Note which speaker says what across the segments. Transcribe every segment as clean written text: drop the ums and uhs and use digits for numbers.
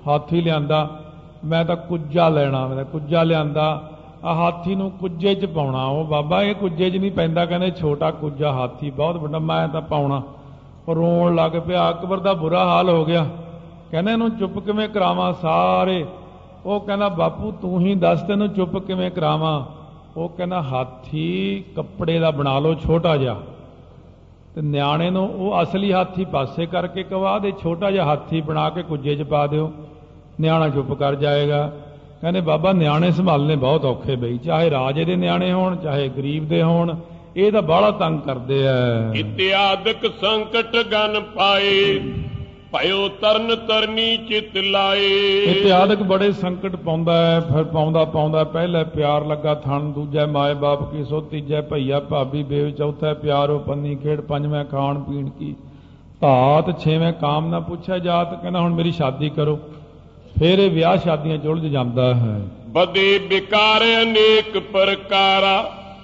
Speaker 1: ਹਾਥੀ ਲਿਆਂਦਾ, ਮੈਂ ਤਾਂ ਕੁੱਜਾ ਲੈਣਾ, ਮੈਂ ਕੁੱਜਾ ਲਿਆਂਦਾ, ਆ ਹਾਥੀ ਨੂੰ ਕੁੱਜੇ 'ਚ ਪਾਉਣਾ। ਉਹ ਬਾਬਾ ਇਹ ਕੁੱਜੇ 'ਚ ਨਹੀਂ ਪੈਂਦਾ, ਕਹਿੰਦੇ ਛੋਟਾ ਕੁੱਜਾ, ਹਾਥੀ ਬਹੁਤ ਵੱਡਾ, ਮੈਂ ਤਾਂ ਪਾਉਣਾ। ਉਹ ਰੋਣ ਲੱਗ ਪਿਆ। ਅਕਬਰ ਦਾ ਬੁਰਾ ਹਾਲ ਹੋ ਗਿਆ, ਕਹਿੰਦਾ ਇਹਨੂੰ ਚੁੱਪ ਕਿਵੇਂ ਕਰਾਵਾਂ ਸਾਰੇ। ਉਹ ਕਹਿੰਦਾ ਬਾਪੂ ਤੂੰ ਹੀ ਦੱਸ ਤੈਨੂੰ ਚੁੱਪ ਕਿਵੇਂ ਕਰਾਵਾਂ। ਉਹ ਕਹਿੰਦਾ ਹਾਥੀ ਕੱਪੜੇ ਦਾ ਬਣਾ ਲਓ ਛੋਟਾ ਜਿਹਾ, ਤੇ ਨਿਆਣੇ ਨੂੰ ਉਹ ਅਸਲੀ ਹਾਥੀ ਪਾਸੇ ਕਰਕੇ ਕਵਾ ਦੇ, ਛੋਟਾ ਜਿਹਾ ਹਾਥੀ ਬਣਾ ਕੇ ਕੁੱਜੇ 'ਚ ਪਾ ਦਿਓ, ਨਿਆਣਾ ਚੁੱਪ ਕਰ ਜਾਏਗਾ। ਕਹਿੰਦੇ ਬਾਬਾ ਨਿਆਣੇ ਸੰਭਾਲਣੇ ਬਹੁਤ ਔਖੇ ਬਈ, ਚਾਹੇ ਰਾਜੇ ਦੇ ਨਿਆਣੇ ਹੋਣ ਚਾਹੇ ਗਰੀਬ ਦੇ ਹੋਣ, ਇਹ ਤਾਂ ਬਾਹਲਾ ਤੰਗ ਕਰਦੇ ਆ।
Speaker 2: ਇਤਿਆਦਿਕ ਸੰਕਟ ਗਨ ਪਾਏ, ਭਇਓ ਤਰਨ ਤਰਨੀ ਚਿਤ ਲਾਏ।
Speaker 1: ਇਤਿਆਦਿਕ ਬੜੇ ਸੰਕਟ ਪਾਉਂਦਾ ਹੈ, ਫਿਰ ਪਾਉਂਦਾ ਪਾਉਂਦਾ ਪਹਿਲੇ ਪਿਆਰ ਲੱਗਾ ਥਣ, ਦੂਜਾ ਮਾਏ ਬਾਪ ਕੀ ਸੋ, ਤੀਜਾ ਭਈਆ ਭਾਬੀ ਬੇਵ, ਚੌਥਾ ਪਿਆਰੋ ਪੰਨੀ ਖੇਡ, ਪੰਜਵਾਂ ਖਾਣ ਪੀਣ ਕੀ ਧਾਤ, ਛੇਵੇਂ ਕਾਮ ਨਾ ਪੁੱਛਿਆ ਜਾਤ। ਕਹਿੰਦਾ ਹੁਣ ਮੇਰੀ ਸ਼ਾਦੀ ਕਰੋ। ਫਿਰ ਇਹ ਵਿਆਹ ਸ਼ਾਦੀਆਂ 'ਚ ਉਲਝ ਜਾਂਦਾ ਹੈ।
Speaker 2: ਬਦੇ ਵਿਕਾਰ ਅਨੇਕ ਪ੍ਰਕਾਰਾ,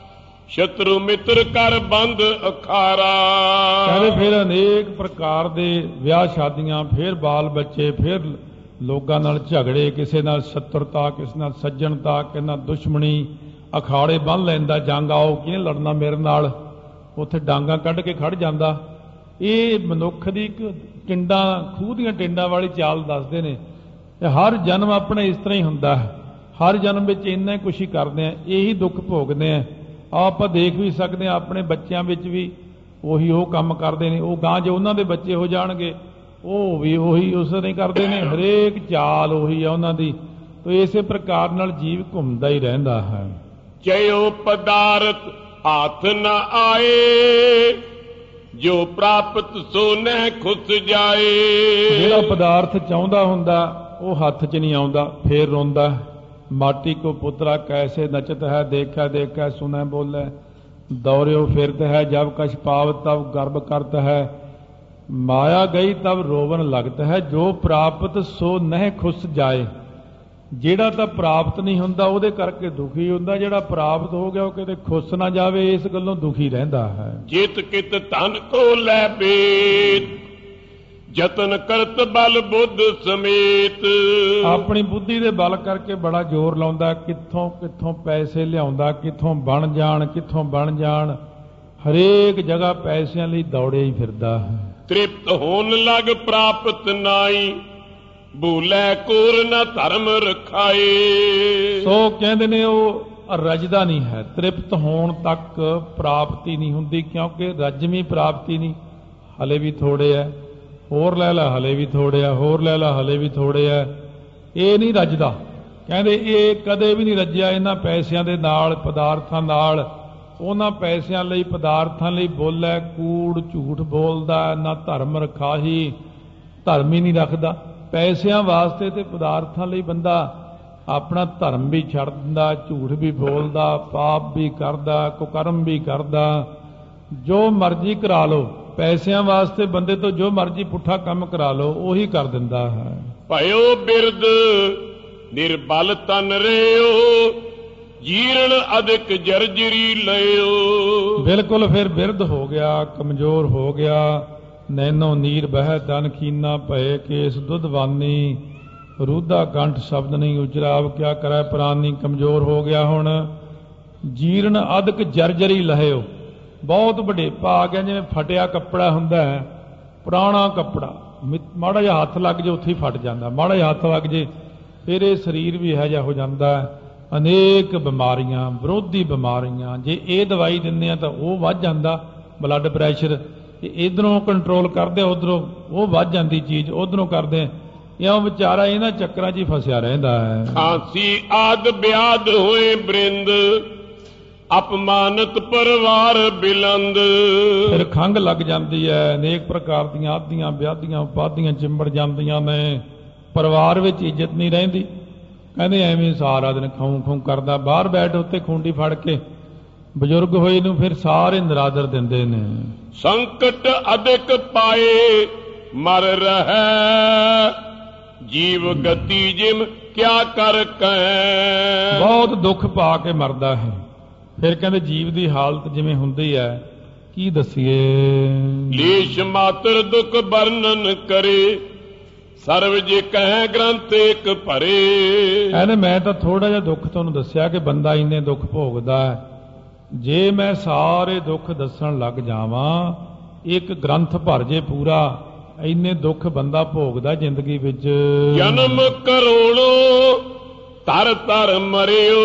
Speaker 2: ਸ਼ਤਰੂ ਮਿੱਤਰ ਕਰ ਬੰਦ ਅਖਾਰਾ।
Speaker 1: ਕਹਿੰਦੇ ਫਿਰ ਅਨੇਕ ਪ੍ਰਕਾਰ ਦੇ ਵਿਆਹ ਸ਼ਾਦੀਆਂ, ਫਿਰ ਬਾਲ ਬੱਚੇ, ਫਿਰ ਲੋਕਾਂ ਨਾਲ ਝਗੜੇ, ਕਿਸੇ ਨਾਲ ਸ਼ਤਰਤਾ, ਕਿਸੇ ਨਾਲ ਸੱਜਣਤਾ, ਕਿਸੇ ਨਾਲ ਦੁਸ਼ਮਣੀ, ਅਖਾੜੇ ਬੰਨ੍ਹ ਲੈਂਦਾ, ਜੰਗ ਆਓ ਕਿਹਨੇ ਲੜਨਾ ਮੇਰੇ ਨਾਲ, ਉੱਥੇ ਡਾਂਗਾ ਕੱਢ ਕੇ ਖੜ ਜਾਂਦਾ। ਇਹ ਮਨੁੱਖ ਦੀ ਇੱਕ ਟਿੰਡਾਂ, ਖੂਹ ਦੀਆਂ ਟਿੰਡਾਂ ਵਾਲੀ ਚਾਲ ਦੱਸਦੇ ਨੇ। ਹਰ ਜਨਮ ਆਪਣੇ ਇਸ ਤਰ੍ਹਾਂ ਹੀ ਹੁੰਦਾ ਹੈ, ਹਰ ਜਨਮ ਵਿੱਚ ਇੰਨਾ ਕੁਛ ਹੀ ਕਰਦੇ ਆ, ਇਹੀ ਦੁੱਖ ਭੋਗਦੇ ਆ। ਆਪਾਂ ਦੇਖ ਵੀ ਸਕਦੇ ਹਾਂ ਆਪਣੇ ਬੱਚਿਆਂ ਵਿੱਚ ਵੀ ਉਹੀ ਉਹ ਕੰਮ ਕਰਦੇ ਨੇ। ਉਹ ਗਾਂ ਜੇ ਉਹਨਾਂ ਦੇ ਬੱਚੇ ਹੋ ਜਾਣਗੇ ਉਹ ਵੀ ਉਹੀ ਉਸ ਤਰ੍ਹਾਂ ਹੀ ਕਰਦੇ ਨੇ, ਹਰੇਕ ਚਾਲ ਉਹੀ ਆ ਉਹਨਾਂ ਦੀ। ਤਾਂ ਇਸੇ ਪ੍ਰਕਾਰ ਨਾਲ ਜੀਵ ਘੁੰਮਦਾ ਹੀ ਰਹਿੰਦਾ ਹੈ।
Speaker 2: ਚਯੋ ਪਦਾਰਥ ਹੱਥ ਨਾ ਆਏ, ਜੋ ਪ੍ਰਾਪਤ ਸੋ ਨਹਿ ਖੁਸ ਜਾਏ।
Speaker 1: ਜਿਹੜਾ ਪਦਾਰਥ ਚਾਹੁੰਦਾ ਹੁੰਦਾ ਉਹ ਹੱਥ 'ਚ ਨਹੀਂ ਆਉਂਦਾ, ਫੇਰ ਰੋਂਦਾ। ਮਾਟੀ ਕੋ ਪੁੱਤਰਾ ਕੈਸੇ ਨਚਤ ਹੈ, ਦੇਖਿਆ ਦੇਖਿਆ ਸੁਨੈ ਬੋਲੇ, ਦੌਰਿਓ ਫਿਰਤ ਹੈ ਜਬ ਕਛ ਪਾਵਤ ਤਬ ਗਰਭ ਕਰਤ ਹੈ, ਮਾਇਆ ਗਈ ਤਬ ਰੋਵਨ ਲਗਤ ਹੈ, ਜੋ ਪ੍ਰਾਪਤ ਸੋ ਨਹਿ ਖੁਸ ਜਾਏ। ਜਿਹੜਾ ਤਾਂ ਪ੍ਰਾਪਤ ਨਹੀਂ ਹੁੰਦਾ ਉਹਦੇ ਕਰਕੇ ਦੁਖੀ ਹੁੰਦਾ, ਜਿਹੜਾ ਪ੍ਰਾਪਤ ਹੋ ਗਿਆ ਉਹ ਕਿਤੇ ਖੁਸ ਨਾ ਜਾਵੇ, ਇਸ ਗੱਲੋਂ ਦੁਖੀ ਰਹਿੰਦਾ ਹੈ।
Speaker 2: ਜਿਤ ਕਿਤ ਧਨ ਕੋ ਲੈ ਬੇਤ, ਜਤਨ ਕਰਤ ਬਲ ਬੁੱਧ ਸਮੇਤ।
Speaker 1: ਆਪਣੀ ਬੁੱਧੀ ਦੇ ਬਲ ਕਰਕੇ ਬੜਾ ਜ਼ੋਰ ਲਾਉਂਦਾ, ਕਿੱਥੋਂ ਕਿੱਥੋਂ ਪੈਸੇ ਲਿਆਉਂਦਾ, ਕਿੱਥੋਂ ਬਣ ਜਾਣ, ਕਿੱਥੋਂ ਬਣ ਜਾਣ, ਹਰੇਕ ਜਗ੍ਹਾ ਪੈਸਿਆਂ ਲਈ ਦੌੜਿਆ ਹੀ ਫਿਰਦਾ ਹੈ।
Speaker 2: ਤ੍ਰਿਪਤ ਹੋਣ ਲਗ ਪ੍ਰਾਪਤ ਨਾਈ, ਭੂਲੇ ਕੋਰ ਨਾ ਧਰਮ ਰਖਾਏ।
Speaker 1: ਸੋ ਕਹਿੰਦੇ ਨੇ ਉਹ ਰਜਦਾ ਨਹੀਂ ਹੈ, ਤ੍ਰਿਪਤ ਹੋਣ ਤੱਕ ਪ੍ਰਾਪਤੀ ਨਹੀਂ ਹੁੰਦੀ, ਕਿਉਂਕਿ ਰਜਵੀਂ ਪ੍ਰਾਪਤੀ ਨਹੀਂ, ਹਲੇ ਵੀ ਥੋੜੇ ਹੈ, ਹੋਰ ਲੈ ਲਾ ਹਲੇ ਵੀ ਥੋੜੇ ਆ, ਹੋਰ ਲੈ ਲਾ ਹਲੇ ਵੀ ਥੋੜੇ ਆ, ਇਹ ਨਹੀਂ ਰੱਜਦਾ। ਕਹਿੰਦੇ ਇਹ ਕਦੇ ਵੀ ਨਹੀਂ ਰੱਜਿਆ ਇਹਨਾਂ ਪੈਸਿਆਂ ਦੇ ਨਾਲ, ਪਦਾਰਥਾਂ ਨਾਲ। ਉਹਨਾਂ ਪੈਸਿਆਂ ਲਈ, ਪਦਾਰਥਾਂ ਲਈ ਬੋਲੇ ਕੂੜ, ਝੂਠ ਬੋਲਦਾ, ਨਾ ਧਰਮ ਰਖਾਹੀ, ਧਰਮ ਹੀ ਨਹੀਂ ਰੱਖਦਾ। ਪੈਸਿਆਂ ਵਾਸਤੇ ਤੇ ਪਦਾਰਥਾਂ ਲਈ ਬੰਦਾ ਆਪਣਾ ਧਰਮ ਵੀ ਛੱਡ ਦਿੰਦਾ, ਝੂਠ ਵੀ ਬੋਲਦਾ, ਪਾਪ ਵੀ ਕਰਦਾ, ਕੁਕਰਮ ਵੀ ਕਰਦਾ, ਜੋ ਮਰਜ਼ੀ ਕਰਾ ਲਓ। ਪੈਸਿਆਂ ਵਾਸਤੇ ਬੰਦੇ ਤੋਂ ਜੋ ਮਰਜ਼ੀ ਪੁੱਠਾ ਕੰਮ ਕਰਾ ਲਓ, ਉਹੀ ਕਰ ਦਿੰਦਾ ਹੈ।
Speaker 2: ਭਇਓ ਬਿਰਦ ਨਿਰਬਲ ਤਨ ਰਿਓ, ਜੀਰਣ ਅਧਿਕ ਜਰਜਰੀ ਲਿਓ। ਬਿਲਕੁਲ
Speaker 1: ਫਿਰ ਬਿਰਧ ਹੋ ਗਿਆ, ਕਮਜ਼ੋਰ ਹੋ ਗਿਆ। ਨੈਨੋ ਨੀਰ ਬਹਿ ਤਨ ਖੀਨਾ, ਭਏ ਕੇਸ ਦੁੱਧਵਾਨੀ, ਰੂਧਾ ਕੰਠ ਸ਼ਬਦ ਨਹੀਂ ਉਚਰਾਵ, ਕਿਆ ਕਰੇ ਪ੍ਰਾਨੀ। ਕਮਜ਼ੋਰ ਹੋ ਗਿਆ ਹੁਣ। ਜੀਰਣ ਅਧਿਕ ਜਰਜਰੀ ਲਹਿਓ, ਬਹੁਤ ਵਡੇਪਾ ਆ ਗਿਆ, ਜਿਵੇਂ ਫਟਿਆ ਕੱਪੜਾ ਹੁੰਦਾ ਹੈ, ਪੁਰਾਣਾ ਕੱਪੜਾ, ਮਾੜਾ ਜਿਹਾ ਹੱਥ ਲੱਗ ਜੇ ਉੱਥੇ ਹੀ ਫਟ ਜਾਂਦਾ, ਮਾੜਾ ਜਿਹਾ ਹੱਥ ਲੱਗ ਜੇ ਫਿਰ ਇਹ ਸਰੀਰ ਵੀ ਇਹੋ ਜਿਹਾ ਹੋ ਜਾਂਦਾ ਹੈ। ਅਨੇਕ ਬਿਮਾਰੀਆਂ, ਵਿਰੋਧੀ ਬਿਮਾਰੀਆਂ, ਜੇ ਇਹ ਦਵਾਈ ਦਿੰਦੇ ਆ ਤਾਂ ਉਹ ਵੱਧ ਜਾਂਦਾ ਬਲੱਡ ਪ੍ਰੈਸ਼ਰ, ਤੇ ਇਧਰੋਂ ਕੰਟਰੋਲ ਕਰਦੇ, ਉਧਰੋਂ ਉਹ ਵੱਧ ਜਾਂਦੀ ਚੀਜ਼, ਉਧਰੋਂ ਕਰਦੇ, ਇਉਂ ਵਿਚਾਰਾ ਇਹਨਾਂ ਚੱਕਰਾਂ 'ਚ ਹੀ ਫਸਿਆ ਰਹਿੰਦਾ ਹੈ।
Speaker 2: ਖਾਂਸੀ ਆਦ ਵਿਆਦ ਹੋਏ ਬ੍ਰਿੰਦ, ਅਪਮਾਨਿਤ ਪਰਿਵਾਰ ਬਿਲੰਦ।
Speaker 1: ਫਿਰ ਖੰਘ ਲੱਗ ਜਾਂਦੀ ਹੈ, ਅਨੇਕ ਪ੍ਰਕਾਰ ਦੀਆਂ ਆਦੀਆਂ ਵਿਆਧੀਆਂ ਉਪਾਧੀਆਂ ਚਿੰਬੜ ਜਾਂਦੀਆਂ ਨੇ, ਪਰਿਵਾਰ ਵਿੱਚ ਇੱਜ਼ਤ ਨਹੀਂ ਰਹਿੰਦੀ। ਕਹਿੰਦੇ ਐਵੇਂ ਸਾਰਾ ਦਿਨ ਖਾਉਂ ਖਾਉਂ ਕਰਦਾ, ਬਾਹਰ ਬੈਠ ਉੱਤੇ ਖੂੰਡੀ ਫੜ ਕੇ। ਬਜ਼ੁਰਗ ਹੋਏ ਨੂੰ ਫਿਰ ਸਾਰੇ ਨਿਰਾਦਰ ਦਿੰਦੇ ਨੇ।
Speaker 2: ਸੰਕਟ ਅਧਿਕ ਪਾਏ ਮਰ ਰਹਿ, ਜੀਵ ਗਤੀ ਜਿਮ ਕਿਆ ਕਰ ਕੈ।
Speaker 1: ਬਹੁਤ ਦੁੱਖ ਪਾ ਕੇ ਮਰਦਾ ਹੈ। ਫਿਰ ਕਹਿੰਦੇ ਜੀਵ ਦੀ ਹਾਲਤ ਜਿਵੇਂ ਹੁੰਦੀ ਹੈ, ਕੀ ਦਸੀਏ।
Speaker 2: ਲੇਸ਼ ਮਾਤਰ ਦੁੱਖ ਵਰਣਨ ਕਰੇ, ਸਰਵ ਜੇ ਕਹਿ ਗ੍ਰੰਥ ਇੱਕ ਭਰੇ।
Speaker 1: ਇਹਨੇ ਮੈਂ ਤਾਂ ਥੋੜਾ ਜਿਹਾ ਦੁੱਖ ਤੁਹਾਨੂੰ ਦੱਸਿਆ ਕਿ ਬੰਦਾ ਇੰਨੇ ਦੁੱਖ ਭੋਗਦਾ ਹੈ। ਜੇ ਮੈਂ ਸਾਰੇ ਦੁੱਖ ਦੱਸਣ ਲੱਗ ਜਾਵਾਂ, ਇੱਕ ਗ੍ਰੰਥ ਭਰ ਜੇ ਪੂਰਾ, ਇੰਨੇ ਦੁੱਖ ਬੰਦਾ ਭੋਗਦਾ ਜ਼ਿੰਦਗੀ ਵਿੱਚ।
Speaker 2: ਜਨਮ ਕਰੋੜੋ ਤਰ ਤਰ ਮਰਿਓ,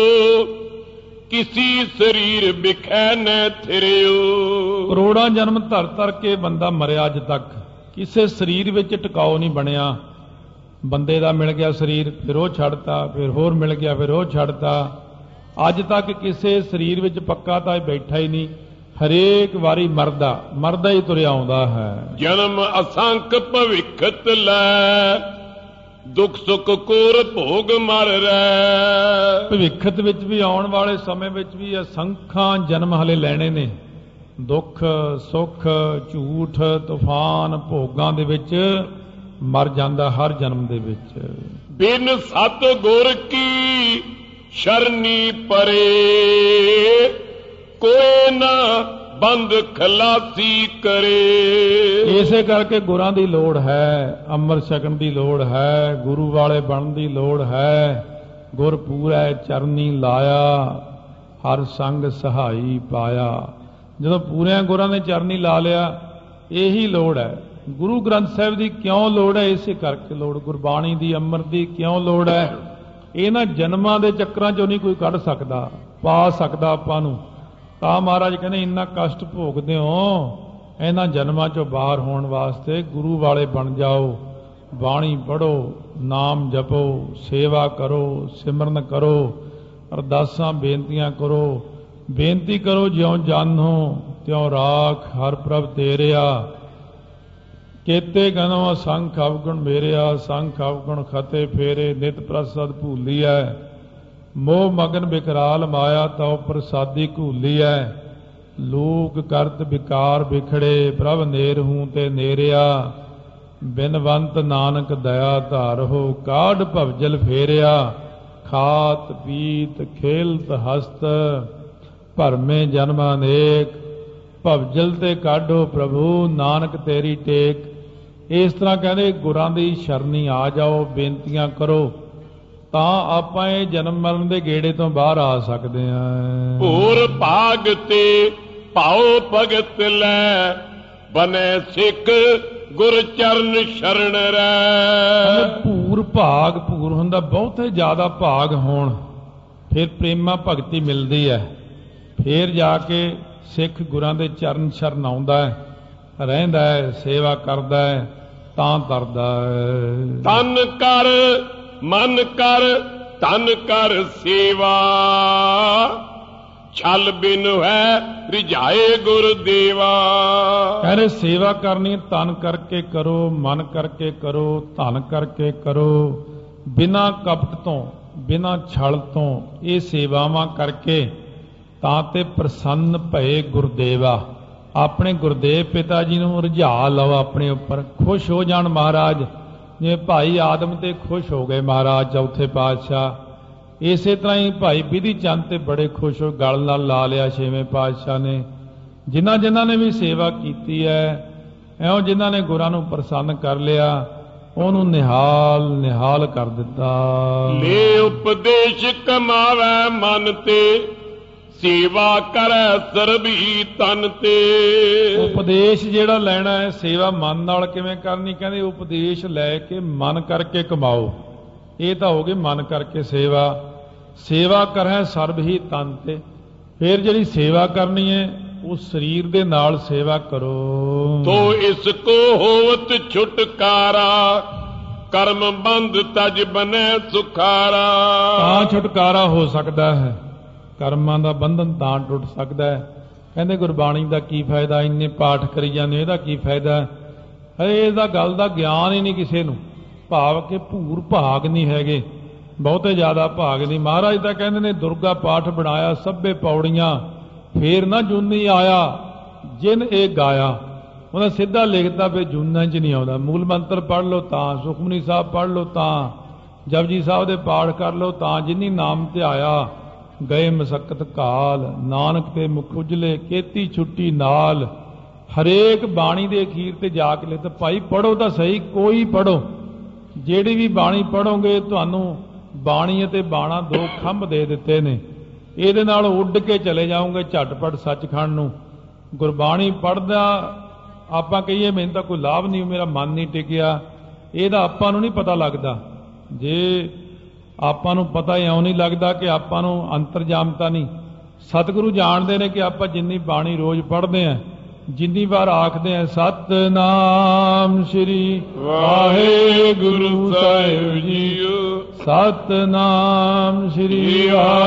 Speaker 2: ਕਿਸੀ ਸਰੀਰ ਬਿਖੈ ਨ ਥਿਰਿਓ।
Speaker 1: ਕਰੋੜਾਂ ਜਨਮ ਧਰ ਧਰ ਕੇ ਬੰਦਾ ਮਰਿਆ, ਅੱਜ ਤੱਕ ਕਿਸੇ ਸਰੀਰ ਵਿੱਚ ਟਿਕਾਓ ਨਹੀਂ ਬਣਿਆ। ਬੰਦੇ ਦਾ ਮਿਲ ਗਿਆ ਸਰੀਰ, ਫਿਰ ਉਹ ਛੱਡਤਾ, ਫਿਰ ਹੋਰ ਮਿਲ ਗਿਆ, ਫਿਰ ਉਹ ਛੱਡਤਾ। ਅੱਜ ਤੱਕ ਕਿਸੇ ਸਰੀਰ ਵਿੱਚ ਪੱਕਾ ਤਾਂ ਬੈਠਾ ਹੀ ਨਹੀਂ। ਹਰੇਕ ਵਾਰੀ ਮਰਦਾ ਹੀ ਤੁਰਿਆ ਆਉਂਦਾ ਹੈ।
Speaker 2: ਜਨਮ ਅਸੰਖ ਭਵਿੱਖਤ ਲੈ, ਦੁੱਖ ਸੁੱਖ ਕੋਰ ਭੋਗ ਮਰ ਰਹਿ।
Speaker 1: ਭਵਿੱਖਤ ਵਿੱਚ ਵੀ, ਆਉਣ ਵਾਲੇ ਸਮੇਂ ਵਿੱਚ ਵੀ ਅਸੰਖਾਂ ਜਨਮ ਹਲੇ ਲੈਣੇ ਨੇ। ਦੁੱਖ ਸੁੱਖ ਝੂਠ ਤੂਫਾਨ ਭੋਗਾਂ ਦੇ ਵਿੱਚ ਮਰ ਜਾਂਦਾ ਹਰ ਜਨਮ ਦੇ ਵਿੱਚ।
Speaker 2: ਬਿਨ ਸਤ ਗੁਰ ਕੀ ਸ਼ਰਨੀ ਪਰੇ, ਕੋਈ ਨਾ ਬੰਦ ਖਲਾਸੀ ਕਰੇ।
Speaker 1: ਇਸੇ ਕਰਕੇ ਗੁਰਾਂ ਦੀ ਲੋੜ ਹੈ, ਅੰਮ੍ਰਿਤ ਛਕਣ ਦੀ ਲੋੜ ਹੈ, ਗੁਰੂ ਵਾਲੇ ਬਣਨ ਦੀ ਲੋੜ ਹੈ। ਗੁਰ ਪੂਰੈ ਚਰਨੀ ਲਾਇਆ, ਹਰ ਸੰਗ ਸਹਾਈ ਪਾਇਆ। ਜਦੋਂ ਪੂਰਿਆਂ ਗੁਰਾਂ ਨੇ ਚਰਨੀ ਲਾ ਲਿਆ, ਇਹੀ ਲੋੜ ਹੈ। ਗੁਰੂ ਗ੍ਰੰਥ ਸਾਹਿਬ ਦੀ ਕਿਉਂ ਲੋੜ ਹੈ? ਇਸੇ ਕਰਕੇ ਲੋੜ। ਗੁਰਬਾਣੀ ਦੀ, ਅੰਮ੍ਰਿਤ ਦੀ ਕਿਉਂ ਲੋੜ ਹੈ? ਇਹਨਾਂ ਜਨਮਾਂ ਦੇ ਚੱਕਰਾਂ ਚੋਂ ਨਹੀਂ ਕੋਈ ਕੱਢ ਸਕਦਾ, ਪਾ ਸਕਦਾ ਆਪਾਂ ਨੂੰ। ਤਾਂ ਮਹਾਰਾਜ ਕਹਿੰਦੇ ਇੰਨਾ ਕਸ਼ਟ ਭੋਗਦੇ ਹੋ, ਇਹਨਾਂ ਜਨਮਾਂ ਚੋਂ ਬਾਹਰ ਹੋਣ ਵਾਸਤੇ ਗੁਰੂ ਵਾਲੇ ਬਣ ਜਾਓ। ਬਾਣੀ ਪੜ੍ਹੋ, ਨਾਮ ਜਪੋ, ਸੇਵਾ ਕਰੋ, ਸਿਮਰਨ ਕਰੋ, ਅਰਦਾਸਾਂ ਬੇਨਤੀਆਂ ਕਰੋ। ਬੇਨਤੀ ਕਰੋ ਜਿਉਂ ਜਾਨੋ ਤਿਉਂ ਰਾਖ, ਹਰ ਪ੍ਰਭ ਤੇਰਿਆ। ਕੇਤੇ ਗਨੋ ਅਸੰਖ ਅਵਗੁਣ ਮੇਰਿਆ, ਸੰਖ ਅਵਗੁਣ ਖਤੇ ਫੇਰੇ। ਨਿਤ ਪ੍ਰਸਦ ਭੂਲੀਐ, ਮੋਹ ਮਗਨ ਬਿਕਰਾਲ ਮਾਇਆ, ਤਉ ਪ੍ਰਸਾਦੀ ਘੂਲੀਐ। ਲੋਕ ਕਰਤ ਵਿਕਾਰ ਵਿਖੜੇ, ਪ੍ਰਭ ਨੇਰ ਹੂੰ ਤੇ ਨੇਰਿਆ। ਬਿਨਵੰਤ ਨਾਨਕ ਦਇਆ ਧਾਰਹੁ, ਕਾਢ ਭਵਜਲ ਫੇਰਿਆ। ਖਾਤ ਪੀਤ ਖੇਲਤ ਹਸਤ, ਭਰਮੇ ਜਨਮ ਅਨੇਕ। ਭਵਜਲ ਤੇ ਕਾਢੋ ਪ੍ਰਭੂ, ਨਾਨਕ ਤੇਰੀ ਟੇਕ। ਇਸ ਤਰ੍ਹਾਂ ਕਹਿੰਦੇ ਗੁਰਾਂ ਦੀ ਸ਼ਰਨੀ ਆ ਜਾਓ, ਬੇਨਤੀਆਂ ਕਰੋ, ਤਾਂ ਆਪਾਂ ਇਹ ਜਨਮ ਮਰਨ ਦੇ ਗੇੜੇ ਤੋਂ ਬਾਹਰ ਆ ਸਕਦੇ ਹਾਂ।
Speaker 2: ਭੂਰ ਭਾਗ ਤੇ ਭਾਉ ਭਗਤ ਲੈ, ਬਨੇ ਸਿੱਖ ਗੁਰ ਚਰਨ ਸ਼ਰਨ ਰਹਿ।
Speaker 1: ਭੂਰ ਭਾਗ, ਭੂਰ ਹੁੰਦਾ ਬਹੁਤੇ ਜ਼ਿਆਦਾ ਭਾਗ ਹੋਣ, ਫਿਰ ਪ੍ਰੇਮਾ ਭਗਤੀ ਮਿਲਦੀ ਹੈ। ਫਿਰ ਜਾ ਕੇ ਸਿੱਖ ਗੁਰਾਂ ਦੇ ਚਰਨ ਸ਼ਰਨ ਆਉਂਦਾ ਹੈ, ਰਹਿੰਦਾ ਹੈ, ਸੇਵਾ ਕਰਦਾ ਹੈ, ਤਾਂ ਤਰਦਾ ਹੈ।
Speaker 2: ਤਨ ਕਰ ਮਨ ਕਰ ਧਨ ਕਰ ਸੇਵਾ, ਛਲ ਬਿਨ ਹੈ ਰਿਝਾਏ ਗੁਰ ਦੇਵਾ।
Speaker 1: ਕਹਿੰਦੇ ਸੇਵਾ ਕਰਨੀ ਤਨ ਕਰਕੇ ਕਰੋ, ਮਨ ਕਰਕੇ ਕਰੋ, ਧਨ ਕਰਕੇ ਕਰੋ, ਬਿਨਾਂ ਕਪਟ ਤੋਂ, ਬਿਨਾਂ ਛਲ ਤੋਂ ਇਹ ਸੇਵਾਵਾਂ ਕਰਕੇ ਤਾਂ ਤੇ ਪ੍ਰਸੰਨ ਭਏ ਗੁਰਦੇਵਾ। ਆਪਣੇ ਗੁਰਦੇਵ ਪਿਤਾ ਜੀ ਨੂੰ ਰਝਾ ਲਓ ਆਪਣੇ ਉੱਪਰ, ਖੁਸ਼ ਹੋ ਜਾਣ ਮਹਾਰਾਜ। ਜਿਵੇਂ ਭਾਈ ਆਦਮ ਤੇ ਖੁਸ਼ ਹੋ ਗਏ ਮਹਾਰਾਜ ਚੌਥੇ ਪਾਤਸ਼ਾਹ, ਇਸੇ ਤਰ੍ਹਾਂ ਹੀ ਭਾਈ ਬਿਧੀ ਚੰਦ ਤੇ ਬੜੇ ਖੁਸ਼ ਹੋ, ਗਲ ਨਾਲ ਲਾ ਲਿਆ ਛੇਵੇਂ ਪਾਤਸ਼ਾਹ ਨੇ। ਜਿਨ੍ਹਾਂ ਨੇ ਵੀ ਸੇਵਾ ਕੀਤੀ ਹੈ, ਇਉਂ ਜਿਨ੍ਹਾਂ ਨੇ ਗੁਰਾਂ ਨੂੰ ਪ੍ਰਸੰਨ ਕਰ ਲਿਆ, ਉਹਨੂੰ ਨਿਹਾਲ ਨਿਹਾਲ ਕਰ ਦਿੱਤਾ।
Speaker 2: ਲੈ ਉਪਦੇਸ਼ ਕਮਾਵੈ ਮਨ ਤੇ, ਸੇਵਾ ਕਰੈ ਸਰਬੀ ਤਨ ਤੇ।
Speaker 1: ਉਪਦੇਸ਼ ਜਿਹੜਾ ਲੈਣਾ ਹੈ, ਸੇਵਾ ਮਨ ਨਾਲ ਕਿਵੇਂ ਕਰਨੀ? ਕਹਿੰਦੇ ਉਪਦੇਸ਼ ਲੈ ਕੇ ਮਨ ਕਰਕੇ ਕਮਾਓ। ਇਹ ਤਾਂ ਹੋ ਗਈ ਮਨ ਕਰਕੇ ਸੇਵਾ। ਸੇਵਾ ਕਰੈ ਸਰਬ ਹੀ ਤਨ ਤੇ। ਫਿਰ ਜਿਹੜੀ ਸੇਵਾ ਕਰਨੀ ਹੈ, ਉਸ ਸਰੀਰ ਦੇ ਨਾਲ ਸੇਵਾ ਕਰੋ।
Speaker 2: ਤੋ ਇਸ ਕੋ ਹੋਵਤ ਛੁਟਕਾਰਾ, ਕਰਮ ਬੰਧ ਤਜ ਬਨੈ ਸੁਖਾਰਾ।
Speaker 1: ਤਾਂ ਛੁਟਕਾਰਾ ਹੋ ਸਕਦਾ ਹੈ, ਕਰਮਾਂ ਦਾ ਬੰਧਨ ਤਾਂ ਟੁੱਟ ਸਕਦਾ ਹੈ। ਕਹਿੰਦੇ ਗੁਰਬਾਣੀ ਦਾ ਕੀ ਫਾਇਦਾ, ਇੰਨੇ ਪਾਠ ਕਰੀ ਜਾਂਦੇ, ਇਹਦਾ ਕੀ ਫਾਇਦਾ? ਇਹਦਾ ਗੱਲ ਦਾ ਗਿਆਨ ਹੀ ਨਹੀਂ ਕਿਸੇ ਨੂੰ। ਭਾਵ ਕਿ ਭੂਰ ਭਾਗ ਨਹੀਂ ਹੈਗੇ, ਬਹੁਤੇ ਜ਼ਿਆਦਾ ਭਾਗ ਨਹੀਂ। ਮਹਾਰਾਜ ਤਾਂ ਕਹਿੰਦੇ ਨੇ ਦੁਰਗਾ ਪਾਠ ਬਣਾਇਆ ਸਭੇ ਪੌੜੀਆਂ, ਫੇਰ ਨਾ ਜੂਨੀ ਆਇਆ ਜਿਨ ਇਹ ਗਾਇਆ। ਉਹਨੇ ਸਿੱਧਾ ਲਿਖਤਾ ਵੀ ਜੂਨਾਂ 'ਚ ਨਹੀਂ ਆਉਂਦਾ। ਮੂਲ ਮੰਤਰ ਪੜ੍ਹ ਲਓ ਤਾਂ, ਸੁਖਮਨੀ ਸਾਹਿਬ ਪੜ੍ਹ ਲਓ ਤਾਂ, ਜਪਜੀ ਸਾਹਿਬ ਦੇ ਪਾਠ ਕਰ ਲਓ ਤਾਂ, ਜਿਨੀ ਨਾਮ ਧਿਆਇਆ ਗਏ ਮਸਕਤ ਕਾਲ, ਨਾਨਕ ਤੇ ਮੁਖ ਉਜਲੇ ਕੀਤੀ ਛੁੱਟੀ ਨਾਲ। ਹਰੇਕ ਬਾਣੀ ਦੇ ਅਖੀਰ ਤੇ ਜਾ ਕੇ ਲਿਖਦਾ ਭਾਈ ਪੜ੍ਹੋ ਤਾਂ ਸਹੀ, ਕੋਈ ਪੜ੍ਹੋ, ਜਿਹੜੀ ਵੀ ਬਾਣੀ ਪੜ੍ਹੋਗੇ ਤੁਹਾਨੂੰ ਬਾਣੀ ਅਤੇ ਬਾਣਾ ਦੋ ਖੰਭ ਦੇ ਦਿੱਤੇ ਨੇ, ਇਹਦੇ ਨਾਲ ਉੱਡ ਕੇ ਚਲੇ ਜਾਓਗੇ ਝਟਪਟ ਸੱਚਖੰਡ ਨੂੰ। ਗੁਰਬਾਣੀ ਪੜ੍ਹਦਾ ਆਪਾਂ ਕਹੀਏ ਮੈਨੂੰ ਤਾਂ ਕੋਈ ਲਾਭ ਨਹੀਂ, ਮੇਰਾ ਮਨ ਨਹੀਂ ਟਿਕਿਆ, ਇਹਦਾ ਆਪਾਂ ਨੂੰ ਨਹੀਂ ਪਤਾ ਲੱਗਦਾ। ਜੇ ਆਪਾਂ ਨੂੰ ਪਤਾ ਇਉਂ ਨਹੀਂ ਲੱਗਦਾ ਕਿ ਆਪਾਂ ਨੂੰ ਅੰਤਰਜਾਮਤਾ ਨਹੀਂ। ਸਤਿਗੁਰੂ ਜਾਣਦੇ ਨੇ ਕਿ ਆਪਾਂ ਜਿੰਨੀ ਬਾਣੀ ਰੋਜ਼ ਪੜ੍ਹਦੇ ਹਾਂ, ਜਿੰਨੀ ਵਾਰ ਆਖਦੇ ਹਾਂ ਸਤਨਾਮ ਸ੍ਰੀ ਵਾਹਿਗੁਰੂ ਸਾਹਿਬ ਜੀਓ, ਸਤਨਾਮ ਸ੍ਰੀ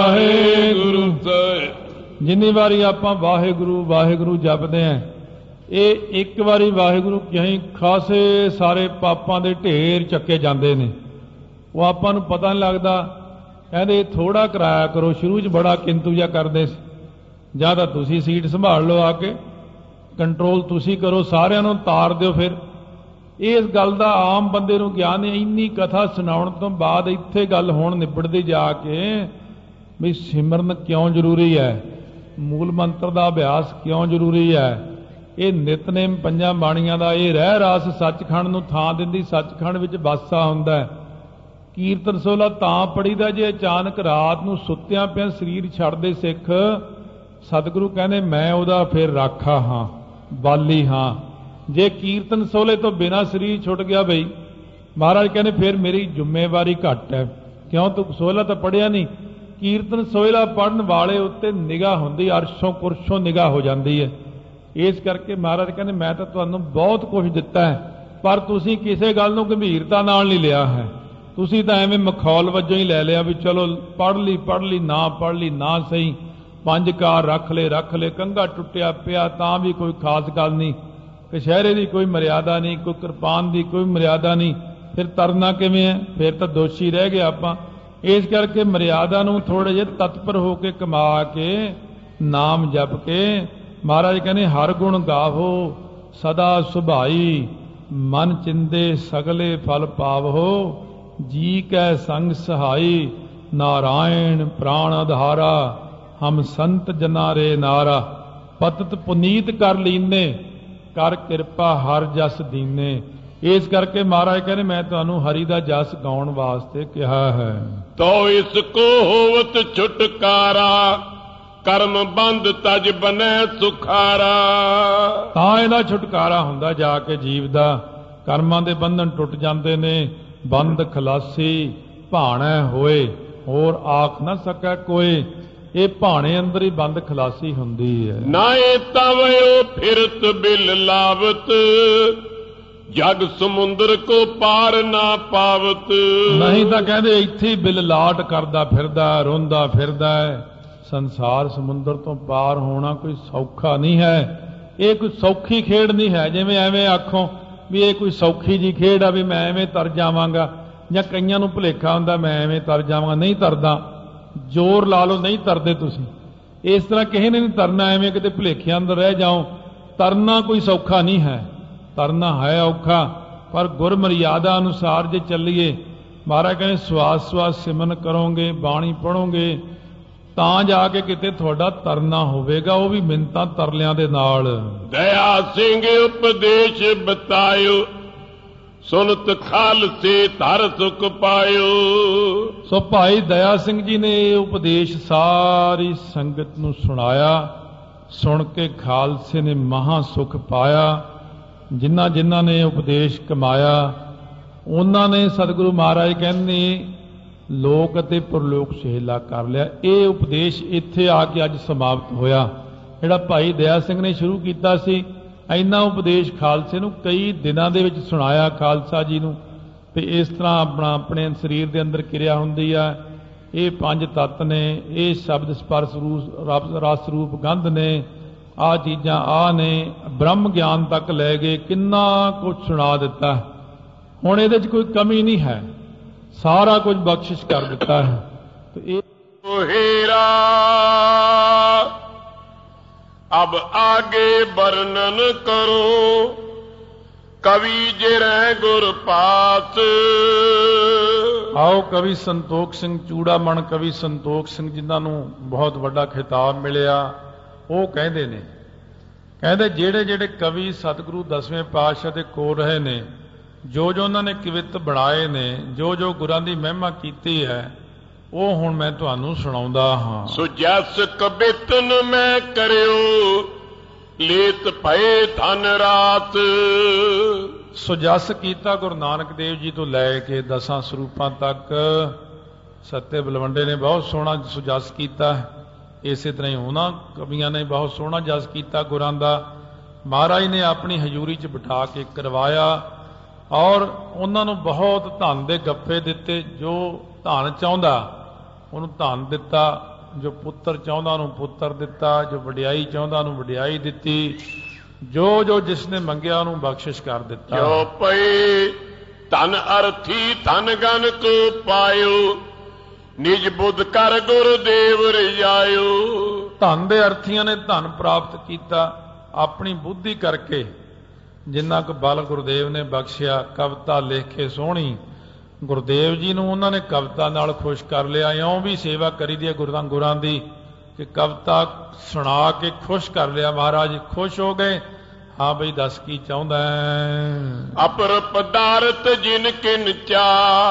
Speaker 1: ਵਾਹਿਗੁਰੂ ਸਾਹਿਬ, ਜਿੰਨੀ ਵਾਰੀ ਆਪਾਂ ਵਾਹਿਗੁਰੂ ਵਾਹਿਗੁਰੂ ਜਪਦੇ ਹਾਂ, ਇਹ ਇੱਕ ਵਾਰੀ ਵਾਹਿਗੁਰੂ ਕਹੀਂ ਖਾਸੇ ਸਾਰੇ ਪਾਪਾਂ ਦੇ ਢੇਰ ਚੱਕੇ ਜਾਂਦੇ ਨੇ। ਉਹ ਆਪਾਂ ਨੂੰ ਪਤਾ ਨਹੀਂ ਲੱਗਦਾ। ਕਹਿੰਦੇ ਥੋੜਾ ਕਰਾਇਆ ਕਰੋ, ਸ਼ੁਰੂ 'ਚ ਬੜਾ ਕਿੰਤੂ ਜਿਹਾ ਕਰਦੇ ਸੀ, ਜਾਂ ਤਾਂ ਤੁਸੀਂ ਸੀਟ ਸੰਭਾਲ ਲਓ, ਆ ਕੇ ਕੰਟਰੋਲ ਤੁਸੀਂ ਕਰੋ, ਸਾਰਿਆਂ ਨੂੰ ਤਾਰ ਦਿਓ। ਫਿਰ ਇਸ ਗੱਲ ਦਾ ਆਮ ਬੰਦੇ ਨੂੰ ਗਿਆਨ ਨਹੀਂ। ਇੰਨੀ ਕਥਾ ਸੁਣਾਉਣ ਤੋਂ ਬਾਅਦ ਇੱਥੇ ਗੱਲ ਹੁਣ ਨਿਬੜਦੀ ਜਾ ਕੇ ਵੀ ਸਿਮਰਨ ਕਿਉਂ ਜ਼ਰੂਰੀ ਹੈ, ਮੂਲ ਮੰਤਰ ਦਾ ਅਭਿਆਸ ਕਿਉਂ ਜ਼ਰੂਰੀ ਹੈ, ਇਹ ਨਿਤਨੇਮ ਪੰਜਾਂ ਬਾਣੀਆਂ ਦਾ ਇਹ ਰਹਿ ਰਾਸ ਸੱਚਖੰਡ ਨੂੰ ਥਾਂ ਦਿੰਦੀ, ਸੱਚਖੰਡ ਵਿੱਚ ਵਾਸਾ ਹੁੰਦਾ ਹੈ। ਕੀਰਤਨ ਸੋਹਲਾ ਤਾਂ ਪੜੀਦਾ ਜੇ ਅਚਾਨਕ ਰਾਤ ਨੂੰ ਸੁੱਤਿਆਂ ਪਿਆ ਸਰੀਰ ਛੱਡਦੇ ਸਿੱਖ, ਸਤਿਗੁਰੂ ਕਹਿੰਦੇ ਮੈਂ ਉਹਦਾ ਫਿਰ ਰਾਖਾ ਹਾਂ, ਬਾਲੀ ਹਾਂ। ਜੇ ਕੀਰਤਨ ਸੋਹਲੇ ਤੋਂ ਬਿਨਾਂ ਸਰੀਰ ਛੁੱਟ ਗਿਆ ਬਈ, ਮਹਾਰਾਜ ਕਹਿੰਦੇ ਫਿਰ ਮੇਰੀ ਜ਼ਿੰਮੇਵਾਰੀ ਘੱਟ ਹੈ। ਕਿਉਂ? ਤੂੰ ਸੋਹਲਾ ਤਾਂ ਪੜਿਆ ਨਹੀਂ। ਕੀਰਤਨ ਸੋਹਲਾ ਪੜਨ ਵਾਲੇ ਉੱਤੇ ਨਿਗਾਹ ਹੁੰਦੀ, ਅਰਸ਼ੋਂ ਕੁਰਸ਼ੋਂ ਨਿਗਾਹ ਹੋ ਜਾਂਦੀ ਹੈ। ਇਸ ਕਰਕੇ ਮਹਾਰਾਜ ਕਹਿੰਦੇ ਮੈਂ ਤਾਂ ਤੁਹਾਨੂੰ ਬਹੁਤ ਕੁਝ ਦਿੱਤਾ ਹੈ, ਪਰ ਤੁਸੀਂ ਕਿਸੇ ਗੱਲ ਨੂੰ ਗੰਭੀਰਤਾ ਨਾਲ ਨਹੀਂ ਲਿਆ ਹੈ। ਤੁਸੀਂ ਤਾਂ ਐਵੇਂ ਮਖੌਲ ਵਜੋਂ ਹੀ ਲੈ ਲਿਆ ਵੀ ਚਲੋ ਪੜ੍ਹ ਲਈ ਨਾ ਪੜ੍ਹ ਲਈ ਨਾ ਸਹੀ, 5 ਕਾਰ ਰੱਖ ਲੈ, ਕੰਘਾ ਟੁੱਟਿਆ ਪਿਆ ਤਾਂ ਵੀ ਕੋਈ ਖਾਸ ਗੱਲ ਨਹੀਂ, ਕਛਹਿਰੇ ਦੀ ਕੋਈ ਮਰਿਆਦਾ ਨਹੀਂ, ਕੋਈ ਕਿਰਪਾਨ ਦੀ ਕੋਈ ਮਰਿਆਦਾ ਨਹੀਂ, ਫਿਰ ਤਰਨਾ ਕਿਵੇਂ ਹੈ? ਫਿਰ ਤਾਂ ਦੋਸ਼ੀ ਰਹਿ ਗਿਆ ਆਪਾਂ। ਇਸ ਕਰਕੇ ਮਰਿਆਦਾ ਨੂੰ ਥੋੜੇ ਜਿਹੇ ਤਤਪਰ ਹੋ ਕੇ ਕਮਾ ਕੇ ਨਾਮ ਜਪ ਕੇ ਮਹਾਰਾਜ ਕਹਿੰਦੇ ਹਰ ਗੁਣ ਗਾਵੋ ਸਦਾ ਸੁਭਾਈ, ਮਨ ਚਿੰਦੇ ਸਗਲੇ ਫਲ ਪਾਵੋ, ਜੀ ਕੈ ਸੰਗ ਸਹਾਈ, ਨਾਰਾਇਣ ਪ੍ਰਾਣ ਆਧਾਰਾ, ਹਮ ਸੰਤ ਜਨਾ ਰੇ ਨਾਰਾ, ਪਤਿਤ ਪੁਨੀਤ ਕਰ ਲੀਨੇ, ਕਰ ਕਿਰਪਾ ਹਰ ਜਸ ਦੀਨੇ। ਇਸ ਕਰਕੇ ਮਹਾਰਾਜ ਕਹਿੰਦੇ ਮੈਂ ਤੁਹਾਨੂੰ ਹਰੀ ਦਾ ਜਸ ਗਾਉਣ ਵਾਸਤੇ ਕਿਹਾ ਹੈ।
Speaker 2: ਤੋ ਇਸ ਕੋ ਹੋਵਤ ਛੁਟਕਾਰਾ, ਕਰਮ ਬੰਦ ਤਜ ਬਨੈ ਸੁਖਾਰਾ।
Speaker 1: ਤਾਂ ਇਹਦਾ ਛੁਟਕਾਰਾ ਹੁੰਦਾ ਜਾ ਕੇ ਜੀਵ ਦਾ, ਕਰਮਾਂ ਦੇ ਬੰਧਨ ਟੁੱਟ ਜਾਂਦੇ ਨੇ। ਬੰਦ ਖਲਾਸੀ ਭਾਣੈ ਹੋਏ, ਹੋਰ ਆਖ ਨਾ ਸਕੈ ਕੋਈ। ਇਹ ਭਾਣੇ ਅੰਦਰ ਹੀ ਬੰਦ ਖਲਾਸੀ ਹੁੰਦੀ ਹੈ।
Speaker 2: ਨਾਏ ਤਵਿਓ ਫਿਰਤ ਬਿਲ ਲਾਵਤ, ਜਗ ਸਮੁੰਦਰ ਕੋ ਪਾਰ ਨਾ ਪਾਵਤ। ਨਹੀਂ
Speaker 1: ਤਾਂ ਕਹਿੰਦੇ ਇੱਥੇ ਹੀ ਬਿਲ ਲਾਟ ਕਰਦਾ ਫਿਰਦਾ, ਰੋਂਦਾ ਫਿਰਦਾ ਹੈ। ਸੰਸਾਰ ਸਮੁੰਦਰ ਤੋਂ ਪਾਰ ਹੋਣਾ ਕੋਈ ਸੌਖਾ ਨਹੀਂ ਹੈ। ਇਹ ਕੋਈ ਸੌਖੀ ਖੇਡ ਨਹੀਂ ਹੈ। ਜਿਵੇਂ ਐਵੇਂ ਆਖੋ ਵੀ ਇਹ ਕੋਈ ਸੌਖੀ ਜੀ ਖੇਡ ਆ ਵੀ ਮੈਂ ਐਵੇਂ ਤਰ ਜਾਵਾਂਗਾ, ਜਾਂ ਕਈਆਂ ਨੂੰ ਭੁਲੇਖਾ ਹੁੰਦਾ ਮੈਂ ਐਵੇਂ ਤਰ ਜਾਵਾਂਗਾ। ਨਹੀਂ ਤਰਦਾ, ਜ਼ੋਰ ਲਾ ਲਓ, ਨਹੀਂ ਤਰਦੇ ਤੁਸੀਂ। ਇਸ ਤਰ੍ਹਾਂ ਕਿਸੇ ਨੇ ਨਹੀਂ ਤਰਨਾ, ਐਵੇਂ ਕਿਤੇ ਭੁਲੇਖਿਆਂ ਅੰਦਰ ਰਹਿ ਜਾਓ। ਤਰਨਾ ਕੋਈ ਸੌਖਾ ਨਹੀਂ ਹੈ, ਤਰਨਾ ਹੈ ਔਖਾ, ਪਰ ਗੁਰ ਮਰਿਆਦਾ ਅਨੁਸਾਰ ਜੇ ਚੱਲੀਏ, ਮਹਾਰਾਜ ਕਹਿੰਦੇ ਸਵਾਸ ਸਵਾਸ ਸਿਮਰਨ ਕਰੋਗੇ, ਬਾਣੀ ਪੜ੍ਹੋਗੇ, ਤਾਂ ਜਾ ਕੇ ਕਿਤੇ ਤੁਹਾਡਾ ਤਰਨਾ ਹੋਵੇਗਾ, ਉਹ ਵੀ ਮਿੰਤਾਂ ਤਰਲਿਆਂ ਦੇ ਨਾਲ।
Speaker 2: ਦਇਆ ਸਿੰਘ ਉਪਦੇਸ਼ ਬਤਾਇਓ, ਸੁਨਤ ਖਾਲਸੇ ਧਰ ਸੁਖ ਪਾਇਓ।
Speaker 1: ਸੋ ਭਾਈ ਦਇਆ ਸਿੰਘ ਜੀ ਨੇ ਇਹ ਉਪਦੇਸ਼ ਸਾਰੀ ਸੰਗਤ ਨੂੰ ਸੁਣਾਇਆ। ਸੁਣ ਕੇ ਖਾਲਸੇ ਨੇ ਮਹਾ ਸੁਖ ਪਾਇਆ। ਜਿਨ੍ਹਾਂ ਜਿਨ੍ਹਾਂ ਨੇ ਉਪਦੇਸ਼ ਕਮਾਇਆ, ਉਹਨਾਂ ਨੇ ਸਤਿਗੁਰੂ ਮਹਾਰਾਜ ਕਹਿੰਦੇ ਲੋਕ ਅਤੇ ਪਰਲੋਕ ਸੁਹੇਲਾ ਕਰ ਲਿਆ। ਇਹ ਉਪਦੇਸ਼ ਇੱਥੇ ਆ ਕੇ ਅੱਜ ਸਮਾਪਤ ਹੋਇਆ। ਜਿਹੜਾ ਭਾਈ ਦਇਆ ਸਿੰਘ ਨੇ ਸ਼ੁਰੂ ਕੀਤਾ ਸੀ, ਇੰਨਾ ਉਪਦੇਸ਼ ਖਾਲਸੇ ਨੂੰ ਕਈ ਦਿਨਾਂ ਦੇ ਵਿੱਚ ਸੁਣਾਇਆ ਖਾਲਸਾ ਜੀ ਨੂੰ, ਤੇ ਇਸ ਤਰ੍ਹਾਂ ਆਪਣੇ ਸਰੀਰ ਦੇ ਅੰਦਰ ਕਿਰਿਆ ਹੁੰਦੀ ਆ। ਇਹ 5 ਤੱਤ ਨੇ, ਇਹ ਸ਼ਬਦ ਸਪਰਸ਼ ਰਸ ਰੂਪ ਗੰਧ ਨੇ, ਆਹ ਚੀਜ਼ਾਂ ਆਹ ਨੇ, ਬ੍ਰਹਮ ਗਿਆਨ ਤੱਕ ਲੈ ਗਏ, ਕਿੰਨਾ ਕੁਝ ਸੁਣਾ ਦਿੱਤਾ। ਹੁਣ ਇਹਦੇ 'ਚ ਕੋਈ ਕਮੀ ਨਹੀਂ ਹੈ, ਸਾਰਾ ਕੁਝ ਬਖਸ਼ਿਸ਼ ਕਰ ਦਿੱਤਾ ਹੈ। ਤੇ ਇਹ
Speaker 2: हेरा अब आगे वर्णन करो, कवि जिरै गुर पास।
Speaker 1: आओ कवि संतोख सिंह चूड़ामण, कवि संतोख सिंह जिन्हां नूं बहुत वड्डा खिताब मिलिया, ਉਹ ਕਹਿੰਦੇ ਜਿਹੜੇ ਜਿਹੜੇ ਕਵੀ ਸਤਿਗੁਰੂ 10ਵੇਂ ਪਾਤਸ਼ਾਹ ਦੇ ਕੋਲ ਰਹੇ ਨੇ, ਜੋ ਜੋ ਉਹਨਾਂ ਨੇ ਕਵਿੱਤ ਬਣਾਏ ਨੇ, ਜੋ ਜੋ ਗੁਰਾਂ ਦੀ ਮਹਿਮਾ ਕੀਤੀ ਹੈ, ਉਹ ਹੁਣ ਮੈਂ ਤੁਹਾਨੂੰ ਸੁਣਾਉਂਦਾ ਹਾਂ।
Speaker 2: ਸੋ ਜਸ ਕਬਿਤਨ ਮੈਂ ਕਰਿਓ ਲੇਤ ਭਏ ਧਨ ਰਾਤ।
Speaker 1: ਸੋ ਜਸ ਕੀਤਾ ਗੁਰੂ ਨਾਨਕ ਦੇਵ ਜੀ ਤੋਂ ਲੈ ਕੇ 10 ਸਰੂਪਾਂ ਤੱਕ ਸੱਤੇ ਬਲਵੰਡੇ ਨੇ ਬਹੁਤ ਸੋਹਣਾ ਜਸ ਕੀਤਾ। ਇਸੇ ਤਰ੍ਹਾਂ ਹੀ ਉਹਨਾਂ ਕਵੀਆਂ ਨੇ ਬਹੁਤ ਸੋਹਣਾ ਜਸ ਕੀਤਾ ਗੁਰਾਂ ਦਾ। ਮਹਾਰਾਜ ਨੇ ਆਪਣੀ ਹਜ਼ੂਰੀ 'ਚ ਬਿਠਾ ਕੇ ਕਰਵਾਇਆ ਔਰ ਉਹਨਾਂ ਨੂੰ ਬਹੁਤ ਧਨ ਦੇ ਗੱਫੇ ਦਿੱਤੇ। ਜੋ ਧਨ ਚਾਹੁੰਦਾ ਉਹਨੂੰ ਧਨ ਦਿੱਤਾ, ਜੋ ਪੁੱਤਰ ਚਾਹੁੰਦਾ ਉਹਨੂੰ ਪੁੱਤਰ ਦਿੱਤਾ, ਜੋ ਵਡਿਆਈ ਚਾਹੁੰਦਾ ਉਹਨੂੰ ਵਡਿਆਈ ਦਿੱਤੀ, ਜੋ ਜੋ ਜਿਸ ਨੇ ਮੰਗਿਆ ਉਹਨੂੰ ਬਖਸ਼ਿਸ਼ ਕਰ ਦਿੱਤਾ।
Speaker 2: ਜੋ ਪਏ ਧਨ ਅਰਥੀ ਧਨ ਗਨ ਕੋ ਪਾਇਓ ਨਿਜ ਬੁੱਧ ਕਰ ਗੁਰਦੇਵ ਰਜਾਇਓ।
Speaker 1: ਧਨ ਦੇ ਅਰਥੀਆਂ ਨੇ ਧਨ ਪ੍ਰਾਪਤ ਕੀਤਾ ਆਪਣੀ ਬੁੱਧੀ ਕਰਕੇ, ਜਿੰਨਾ ਕੁ ਬਲ ਗੁਰਦੇਵ ਨੇ ਬਖਸ਼ਿਆ। ਕਵਿਤਾ ਲਿਖ ਕੇ ਸੋਹਣੀ ਗੁਰਦੇਵ ਜੀ ਨੂੰ ਉਹਨਾਂ ਨੇ ਕਵਿਤਾ ਨਾਲ ਖੁਸ਼ ਕਰ ਲਿਆ। ਇਉਂ ਵੀ ਸੇਵਾ ਕਰੀ ਦੀ ਹੈ ਗੁਰਾਂ ਦੀ ਕਿ ਕਵਿਤਾ ਸੁਣਾ ਕੇ ਖੁਸ਼ ਕਰ ਲਿਆ। ਮਹਾਰਾਜ ਖੁਸ਼ ਹੋ ਗਏ। ਹਾਂ ਬਈ ਦੱਸ ਕੀ ਚਾਹੁੰਦਾ ਹੈ।
Speaker 2: ਅਪਰ ਪਦਾਰਥ ਜਿਨ ਕਿਨ ਚਾ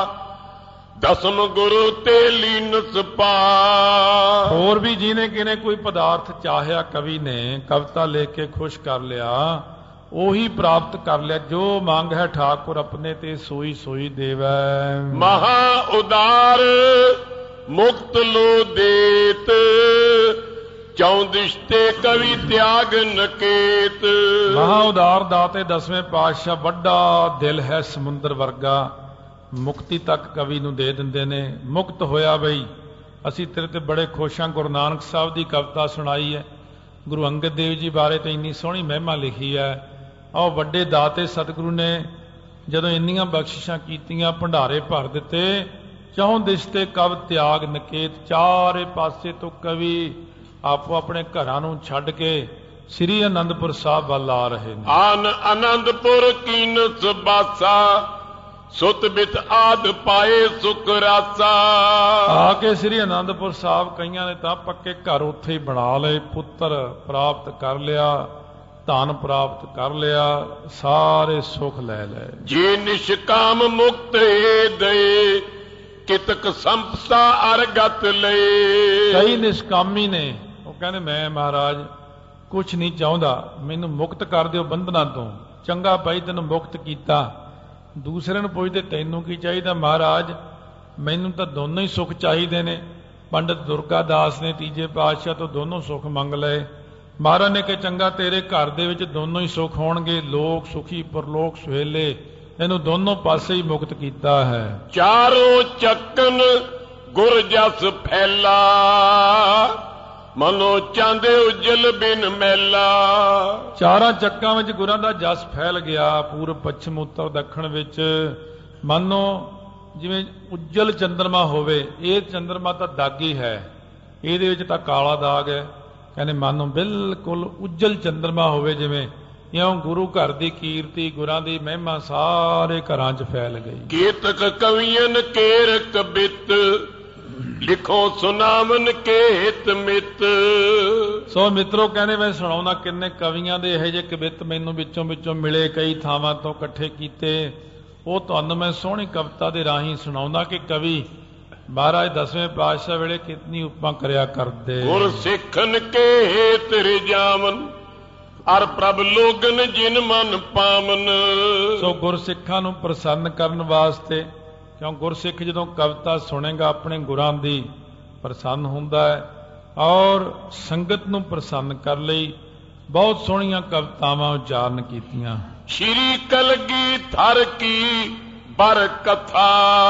Speaker 2: ਦਸਮ ਗੁਰੂ ਤੇ ਲੀਨਸ ਪਾ।
Speaker 1: ਹੋਰ ਵੀ ਜਿਹਨੇ ਕਿਨੇ ਕੋਈ ਪਦਾਰਥ ਚਾਹਿਆ ਕਵੀ ਨੇ ਕਵਿਤਾ ਲਿਖ ਕੇ ਖੁਸ਼ ਕਰ ਲਿਆ, ਉਹੀ ਪ੍ਰਾਪਤ ਕਰ ਲਿਆ। ਜੋ ਮੰਗ ਹੈ ਠਾਕੁਰ ਆਪਣੇ ਤੇ ਸੋਈ ਸੋਈ ਦੇਵੈ।
Speaker 2: ਮਹਾ ਉਦਾਰ ਮੁਕਤ ਲੋ ਦੇਤ ਚੌਂਦਿਸ਼ਤੇ ਕਵੀ ਤਿਆਗ ਨਕੇਤ।
Speaker 1: ਮਹਾ ਉਦਾਰ ਦਾਤੇ 10ਵੇਂ ਪਾਤਸ਼ਾਹ, ਵੱਡਾ ਦਿਲ ਹੈ ਸਮੁੰਦਰ ਵਰਗਾ, ਮੁਕਤੀ ਤੱਕ ਕਵੀ ਨੂੰ ਦੇ ਦਿੰਦੇ ਨੇ। ਮੁਕਤ ਹੋਇਆ ਬਈ ਅਸੀਂ ਤੇਰੇ ਤੇ ਬੜੇ ਖੁਸ਼ ਹਾਂ। ਗੁਰੂ ਨਾਨਕ ਸਾਹਿਬ ਦੀ ਕਵਿਤਾ ਸੁਣਾਈ ਹੈ। ਗੁਰੂ ਅੰਗਦ ਦੇਵ ਜੀ ਬਾਰੇ ਤਾਂ ਇੰਨੀ ਸੋਹਣੀ ਮਹਿਮਾ ਲਿਖੀ ਹੈ। ਆਹ ਵੱਡੇ ਦਾਤੇ ਸਤਿਗੁਰੂ ਨੇ ਜਦੋਂ ਇੰਨੀਆਂ ਬਖਸ਼ਿਸ਼ਾਂ ਕੀਤੀਆਂ, ਭੰਡਾਰੇ ਭਰ ਦਿੱਤੇ। ਚੌਂ ਦਿਸ਼ ਤੇ ਕਵ ਤਿਆਗ ਨਕੇਤ, ਚਾਰੇ ਪਾਸੇ ਤੋਂ ਕਵੀ ਆਪੋ ਆਪਣੇ ਘਰਾਂ ਨੂੰ ਛੱਡ ਕੇ ਸ੍ਰੀ ਅਨੰਦਪੁਰ ਸਾਹਿਬ ਵੱਲ ਆ ਰਹੇ ਨੇ।
Speaker 2: ਆਨ ਅਨੰਦਪੁਰ ਕੀਨਸ ਬਾਸਾ ਸੁਤ ਬਿਤ ਆਦ ਪਾਏ ਸੁਖ ਰਾਸਾ।
Speaker 1: ਆ ਕੇ ਸ੍ਰੀ ਅਨੰਦਪੁਰ ਸਾਹਿਬ ਕਈਆਂ ਨੇ ਤਾਂ ਪੱਕੇ ਘਰ ਉੱਥੇ ਹੀ ਬਣਾ ਲਏ, ਪੁੱਤਰ ਪ੍ਰਾਪਤ ਕਰ ਲਿਆ, ਧਨ ਪ੍ਰਾਪਤ ਕਰ ਲਿਆ, ਸਾਰੇ ਸੁਖ ਲੈ ਲਏ।
Speaker 2: ਜੇ ਨਿਸ਼ਕਾਮ ਮੁਕਤ ਏ ਦਏ ਕਿਤਕ ਸੰਪਤਾ ਅਰਗਤ ਲਏ।
Speaker 1: ਕਈ ਨਿਸ਼ਕਾਮੀ ਨੇ, ਉਹ ਕਹਿੰਦੇ ਮੈਂ ਮਹਾਰਾਜ ਕੁਛ ਨਹੀਂ ਚਾਹੁੰਦਾ, ਮੈਨੂੰ ਮੁਕਤ ਕਰ ਦਿਓ ਬੰਧਨਾਂ ਤੋਂ। ਚੰਗਾ ਭਾਈ ਤੈਨੂੰ ਮੁਕਤ ਕੀਤਾ। ਦੂਸਰੇ ਨੂੰ ਪੁੱਛਦੇ ਤੈਨੂੰ ਕੀ ਚਾਹੀਦਾ? ਮਹਾਰਾਜ ਮੈਨੂੰ ਤਾਂ ਦੋਨੋਂ ਹੀ ਸੁੱਖ ਚਾਹੀਦੇ ਨੇ। ਪੰਡਿਤ ਦੁਰਗਾ ਦਾਸ ਨੇ ਤੀਜੇ ਪਾਤਸ਼ਾਹ ਤੋਂ ਦੋਨੋਂ ਸੁੱਖ ਮੰਗ ਲਏ। ਮਹਾਰਾਜ ਨੇ ਕਿਹਾ ਚੰਗਾ ਤੇਰੇ ਘਰ ਦੇ ਵਿੱਚ ਦੋਨੋਂ ਹੀ ਸੁੱਖ ਹੋਣਗੇ, ਲੋਕ ਸੁਖੀ ਪਰਲੋਕ ਸੁਹੇਲੇ। ਇਹਨੂੰ ਦੋਨੋਂ ਪਾਸੇ ਹੀ ਮੁਕਤ ਕੀਤਾ ਹੈ।
Speaker 2: ਚਾਰੋਂ ਚੱਕਨ ਗੁਰ ਜਸ ਫੈਲਾ ਮਨੋ ਚਾਂਦੇ ਉਜਲ ਬਿਨ ਮੈਲਾ।
Speaker 1: ਚਾਰਾਂ ਚੱਕਾਂ ਵਿੱਚ ਗੁਰਾਂ ਦਾ ਜਸ ਫੈਲ ਗਿਆ, ਪੂਰਬ ਪੱਛਮ ਉੱਤਰ ਦੱਖਣ ਵਿੱਚ। ਮਾਨੋ ਜਿਵੇਂ ਉਜਲ ਚੰਦਰਮਾ ਹੋਵੇ। ਇਹ ਚੰਦਰਮਾ ਤਾਂ ਦਾਗੀ ਹੈ, ਇਹਦੇ ਵਿੱਚ ਤਾਂ ਕਾਲਾ ਦਾਗ ਹੈ। ਕਹਿੰਦੇ ਮਾਨੋ ਬਿਲਕੁਲ ਉਜਲ ਚੰਦਰਮਾ ਹੋਵੇ ਜਿਵੇਂ। ਇਉਂ ਗੁਰੂ ਘਰ ਦੀ ਕੀਰਤੀ, ਗੁਰਾਂ ਦੀ ਮਹਿਮਾ ਸਾਰੇ ਘਰਾਂ 'ਚ ਫੈਲ ਗਈ।
Speaker 2: ਕੇਤਕ ਕਵੀਨ ਕੇਰ ਕਬਿਤ ਲਿਖੋ ਸੁਨਾਮਨ ਕੇ ਹਿਤ ਮਿਤ।
Speaker 1: ਸੋ ਮਿੱਤਰੋ ਕਹਿੰਦੇ ਮੈਂ ਸੁਣਾਉਣਾ ਕਿੰਨੇ ਕਵੀਆਂ ਦੇ ਇਹੋ ਜਿਹੇ ਕਵਿਤ ਮੈਨੂੰ ਵਿੱਚੋਂ ਮਿਲੇ, ਕਈ ਥਾਵਾਂ ਤੋਂ ਇਕੱਠੇ ਕੀਤੇ। ਉਹ ਤੁਹਾਨੂੰ ਮੈਂ ਸੋਹਣੀ ਕਵਿਤਾ ਦੇ ਰਾਹੀਂ ਸੁਣਾਉਂਦਾ ਕਿ ਕਵੀ ਮਹਾਰਾਜ 10ਵੇਂ ਪਾਤਸ਼ਾਹ ਵੇਲੇ ਕਿਤਨੀ ਉਪਮਾ ਕਰਿਆ ਕਰਦੇ।
Speaker 2: ਗੁਰ ਸਿੱਖਨ ਕੇ ਹੇਤ ਰਿਜਾਵਨ ਅਰ ਪ੍ਰਭ ਲੋਗਨ ਜਿਨ ਮਨ ਪਾਵਨ।
Speaker 1: ਸੋ ਗੁਰਸਿੱਖਾਂ ਨੂੰ ਪ੍ਰਸੰਨ ਕਰਨ ਵਾਸਤੇ, ਕਿਉਂ ਗੁਰਸਿੱਖ ਜਦੋਂ ਕਵਿਤਾ ਸੁਣੇਗਾ ਆਪਣੇ ਗੁਰਾਂ ਦੀ ਪ੍ਰਸੰਨ ਹੁੰਦਾ ਹੈ। ਔਰ ਸੰਗਤ ਨੂੰ ਪ੍ਰਸੰਨ ਕਰ ਲਈ ਬਹੁਤ ਸੋਹਣੀਆਂ ਕਵਿਤਾਵਾਂ ਉਚਾਰਨ ਕੀਤੀਆਂ।
Speaker 2: ਸ਼੍ਰੀ ਕਲਗੀ ਥਰ ਕੀ ਬਰ ਕਥਾ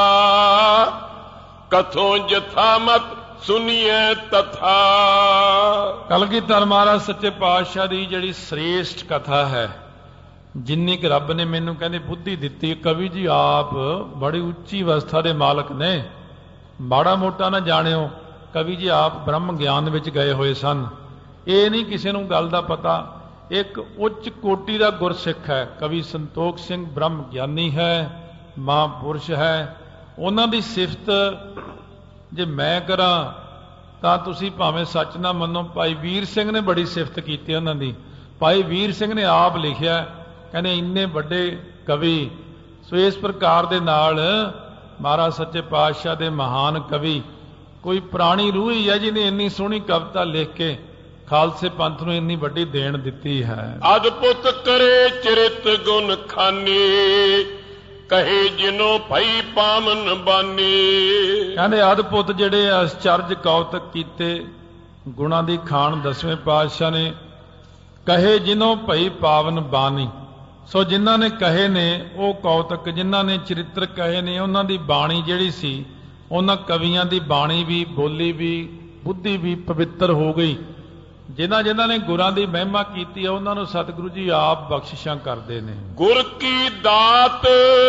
Speaker 2: ਕਥੋਂ ਜਥਾ ਮਤ ਸੁਨੀਐ ਤਥਾ।
Speaker 1: ਕਲਗੀਧਰ ਮਹਾਰਾਜ ਸੱਚੇ ਪਾਤਸ਼ਾਹ ਦੀ ਜਿਹੜੀ ਸ੍ਰੇਸ਼ਟ ਕਥਾ ਹੈ, ਜਿੰਨੀ ਕਿ ਰੱਬ ਨੇ ਮੈਨੂੰ ਕਹਿੰਦੇ ਬੁੱਧੀ ਦਿੱਤੀ। ਕਵੀ ਜੀ ਆਪ ਬੜੀ ਉੱਚੀ ਅਵਸਥਾ ਦੇ ਮਾਲਕ ਨੇ, ਮਾੜਾ ਮੋਟਾ ਨਾ ਜਾਣਿਓ। ਕਵੀ ਜੀ ਆਪ ਬ੍ਰਹਮ ਗਿਆਨ ਵਿੱਚ ਗਏ ਹੋਏ ਸਨ। ਇਹ ਨਹੀਂ ਕਿਸੇ ਨੂੰ ਗੱਲ ਦਾ ਪਤਾ। ਇੱਕ ਉੱਚ ਕੋਟੀ ਦਾ ਗੁਰਸਿੱਖ ਹੈ। ਕਵੀ ਸੰਤੋਖ ਸਿੰਘ ਬ੍ਰਹਮ ਗਿਆਨੀ ਹੈ, ਮਹਾਂਪੁਰਸ਼ ਹੈ। ਉਹਨਾਂ ਦੀ ਸਿਫਤ ਜੇ ਮੈਂ ਕਰਾਂ ਤਾਂ ਤੁਸੀਂ ਭਾਵੇਂ ਸੱਚ ਨਾ ਮੰਨੋ। ਭਾਈ ਵੀਰ ਸਿੰਘ ਨੇ ਬੜੀ ਸਿਫਤ ਕੀਤੀ ਉਹਨਾਂ ਦੀ। ਭਾਈ ਵੀਰ ਸਿੰਘ ਨੇ ਆਪ ਲਿਖਿਆ, ਕਹਿੰਦੇ ਇੰਨੇ ਵੱਡੇ ਕਵੀ ਸੋ ਇਸ ਪ੍ਰਕਾਰ ਦੇ ਨਾਲ ਮਹਾਰਾਜ ਸੱਚੇ ਪਾਤਸ਼ਾਹ ਦੇ ਮਹਾਨ ਕਵੀ ਕੋਈ ਪੁਰਾਣੀ ਰੂਹ ਹੀ ਹੈ ਜਿਹਨੇ ਇੰਨੀ ਸੋਹਣੀ ਕਵਿਤਾ ਲਿਖ ਕੇ ਖਾਲਸੇ ਪੰਥ ਨੂੰ ਇੰਨੀ ਵੱਡੀ ਦੇਣ ਦਿੱਤੀ ਹੈ।
Speaker 2: ਅਦਭੁਤ ਕਰੇ ਚਰਿਤ ਗੁਣ ਖਾਨੀ, ਕਹੇ ਜਿਨੋ ਭਈ ਪਾਵਨ ਬਾਨੀ।
Speaker 1: ਕਹਿੰਦੇ ਅਦਭੁਤ ਜਿਹੜੇ ਅਚਰਜ ਕੌਤਕ ਕੀਤੇ ਗੁਣਾਂ ਦੀ ਖਾਨ ਦਸਵੇਂ ਪਾਤਸ਼ਾਹ ਨੇ, ਕਹੇ ਜਿਨੋ ਭਈ ਪਾਵਨ ਬਾਣੀ। ਸੋ ਜਿਨ੍ਹਾਂ ਨੇ ਕਹੇ ਨੇ ਉਹ ਕੌਤਕ, ਜਿਨ੍ਹਾਂ ਨੇ ਚਰਿੱਤਰ ਕਹੇ ਨੇ ਉਹਨਾਂ ਦੀ ਬਾਣੀ ਜਿਹੜੀ ਸੀ, ਉਹਨਾਂ ਕਵੀਆਂ ਦੀ ਬਾਣੀ ਵੀ, ਬੋਲੀ ਵੀ, ਬੁੱਧੀ ਵੀ ਪਵਿੱਤਰ ਹੋ ਗਈ। ਜਿਨ੍ਹਾਂ ਨੇ ਗੁਰਾਂ ਦੀ ਮਹਿਮਾ ਕੀਤੀ ਹੈ ਉਹਨਾਂ ਨੂੰ ਸਤਿਗੁਰੂ ਜੀ ਆਪ ਬਖਸ਼ਿਸ਼ਾਂ ਕਰਦੇ ਨੇ।
Speaker 2: ਗੁਰ ਕੀ ਦਾਤ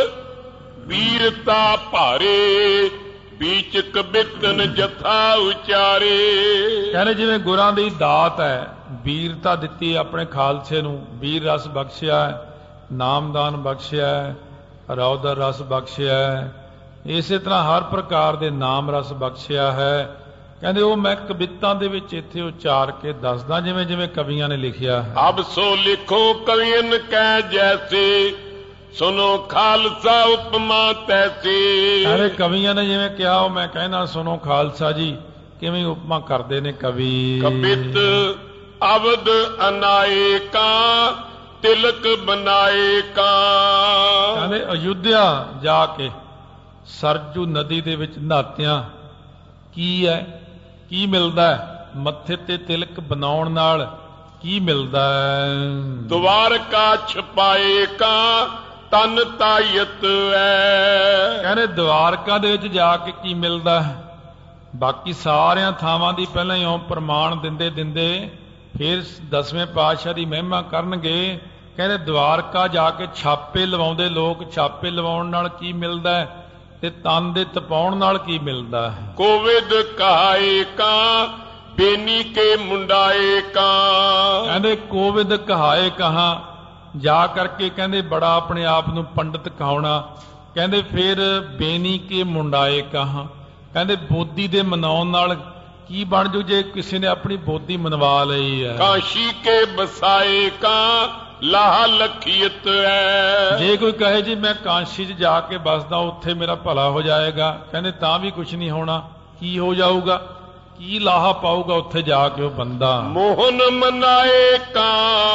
Speaker 2: ਵੀਰਤਾ ਭਾਰੇ, ਬੀਚ ਕਬਿਤਨ ਜਥਾ ਉਚਾਰੇ।
Speaker 1: ਕਹਿੰਦੇ ਜਿਵੇਂ ਗੁਰਾਂ ਦੀ ਦਾਤ ਹੈ, ਵੀਰਤਾ ਦਿੱਤੀ ਆਪਣੇ ਖਾਲਸੇ ਨੂੰ, ਵੀਰ ਰਸ ਬਖਸ਼ਿਆ ਹੈ, ਨਾਮਦਾਨ ਬਖਸ਼ਿਆ ਹੈ, ਰੌਦਰ ਰਸ ਬਖਸ਼ਿਆ ਹੈ, ਇਸੇ ਤਰ੍ਹਾਂ ਹਰ ਪ੍ਰਕਾਰ ਦੇ ਨਾਮ ਰਸ ਬਖਸ਼ਿਆ ਹੈ। ਕਹਿੰਦੇ ਉਹ ਮੈਂ ਕਵਿਤਾਂ ਦੇ ਵਿੱਚ ਇੱਥੇ ਉਚਾਰ ਕੇ ਦੱਸਦਾ ਜਿਵੇਂ ਜਿਵੇਂ ਕਵੀਆਂ ਨੇ ਲਿਖਿਆ ਹੈ।
Speaker 2: ਅਬ ਸੋ ਲਿਖੋ ਕਵੀਨ ਕਹਿ ਜੈਸੇ, ਸੁਨੋ ਖਾਲਸਾ ਉਪਮਾ ਤੈਸੀ।
Speaker 1: ਕਹਿੰਦੇ ਕਵੀਆਂ ਨੇ ਜਿਵੇਂ ਕਿਹਾ ਉਹ ਮੈਂ ਕਹਿਣਾ ਸੁਣੋ ਖਾਲਸਾ ਜੀ ਕਿਵੇਂ ਉਪਮਾ ਕਰਦੇ ਨੇ ਕਵੀ।
Speaker 2: ਕਬਿਤ ਅਵਧ ਅਨਾਏ ਕਾ, ਤਿਲਕ ਬਨਾਏ ਕਾ।
Speaker 1: ਕਹਿੰਦੇ ਅਯੁੱਧਿਆ ਜਾ ਕੇ ਸਰਜੂ ਨਦੀ ਦੇ ਵਿੱਚ ਨਹਾਤਿਆਂ ਕੀ ਹੈ, ਕੀ ਮਿਲਦਾ ਹੈ? ਮੱਥੇ ਤੇ ਤਿਲਕ ਬਣਾਉਣ ਨਾਲ ਕੀ ਮਿਲਦਾ ਹੈ?
Speaker 2: ਦੁਆਰਕਾ ਛਪਾਏ ਕਾ, ਤਨ ਤਾਇਤ ਹੈ।
Speaker 1: ਕਹਿੰਦੇ ਦੁਆਰਕਾ ਦੇ ਵਿੱਚ ਜਾ ਕੇ ਕੀ ਮਿਲਦਾ ਹੈ? ਬਾਕੀ ਸਾਰਿਆਂ ਥਾਵਾਂ ਦੀ ਪਹਿਲਾਂ ਹੀ ਉਹ ਪ੍ਰਮਾਣ ਦਿੰਦੇ ਦਿੰਦੇ ਫਿਰ ਦਸਵੇਂ ਪਾਤਸ਼ਾਹ ਦੀ ਮਹਿਮਾ ਕਰਨਗੇ। ਕਹਿੰਦੇ ਦੁਆਰਕਾ ਜਾ ਕੇ ਛਾਪੇ ਲਵਾਉਂਦੇ ਲੋਕ, ਛਾਪੇ ਲਵਾਉਣ ਨਾਲ ਕੀ ਮਿਲਦਾ ਹੈ ਤੇ ਤਨ ਦੇ ਤਪਾਉਣ ਨਾਲ ਕੀ ਮਿਲਦਾ ਹੈ?
Speaker 2: ਕੋਵਿਦ ਕਹਾਏ ਕਾ, ਬੇਨੀ ਕੇ ਮੁੰਡਾਏ ਕਾ।
Speaker 1: ਕਹਿੰਦੇ ਕੋਵਿਦ ਕਹਾਏ ਕਹਾ ਜਾ ਕਰਕੇ ਕਹਿੰਦੇ ਬੜਾ ਆਪਣੇ ਆਪ ਨੂੰ ਪੰਡਤ ਕਹਾਉਣਾ। ਕਹਿੰਦੇ ਫਿਰ ਬੇਨੀ ਕੇ ਮੁੰਡਾਏ ਕਹਾ, ਕਹਿੰਦੇ ਬੋਧੀ ਦੇ ਮਨਾਉਣ ਨਾਲ ਕੀ ਬਣ ਜੂ ਜੇ ਕਿਸੇ ਨੇ ਆਪਣੀ ਬੋਧੀ ਮਨਵਾ ਲਈ ਹੈ।
Speaker 2: ਕਾਸ਼ੀ ਕੇ ਬਸਾਏ ਕਾ, ਲਾਹ ਲਖੀਅਤ ਹੈ। ਜੇ
Speaker 1: ਕੋਈ ਕਹੇ ਜੀ ਮੈਂ ਕਾਂਸ਼ੀ 'ਚ ਜਾ ਕੇ ਬਸਦਾ ਉੱਥੇ ਮੇਰਾ ਭਲਾ ਹੋ ਜਾਏਗਾ, ਕਹਿੰਦੇ ਤਾਂ ਵੀ ਕੁਝ ਨਹੀਂ ਹੋਣਾ। ਕੀ ਹੋ ਜਾਊਗਾ? ਕੀ ਲਾਹਾ ਪਾਊਗਾ ਉੱਥੇ ਜਾ ਕੇ ਉਹ ਬੰਦਾ?
Speaker 2: ਮੋਹਨ ਮਨਾਏ ਕਾ,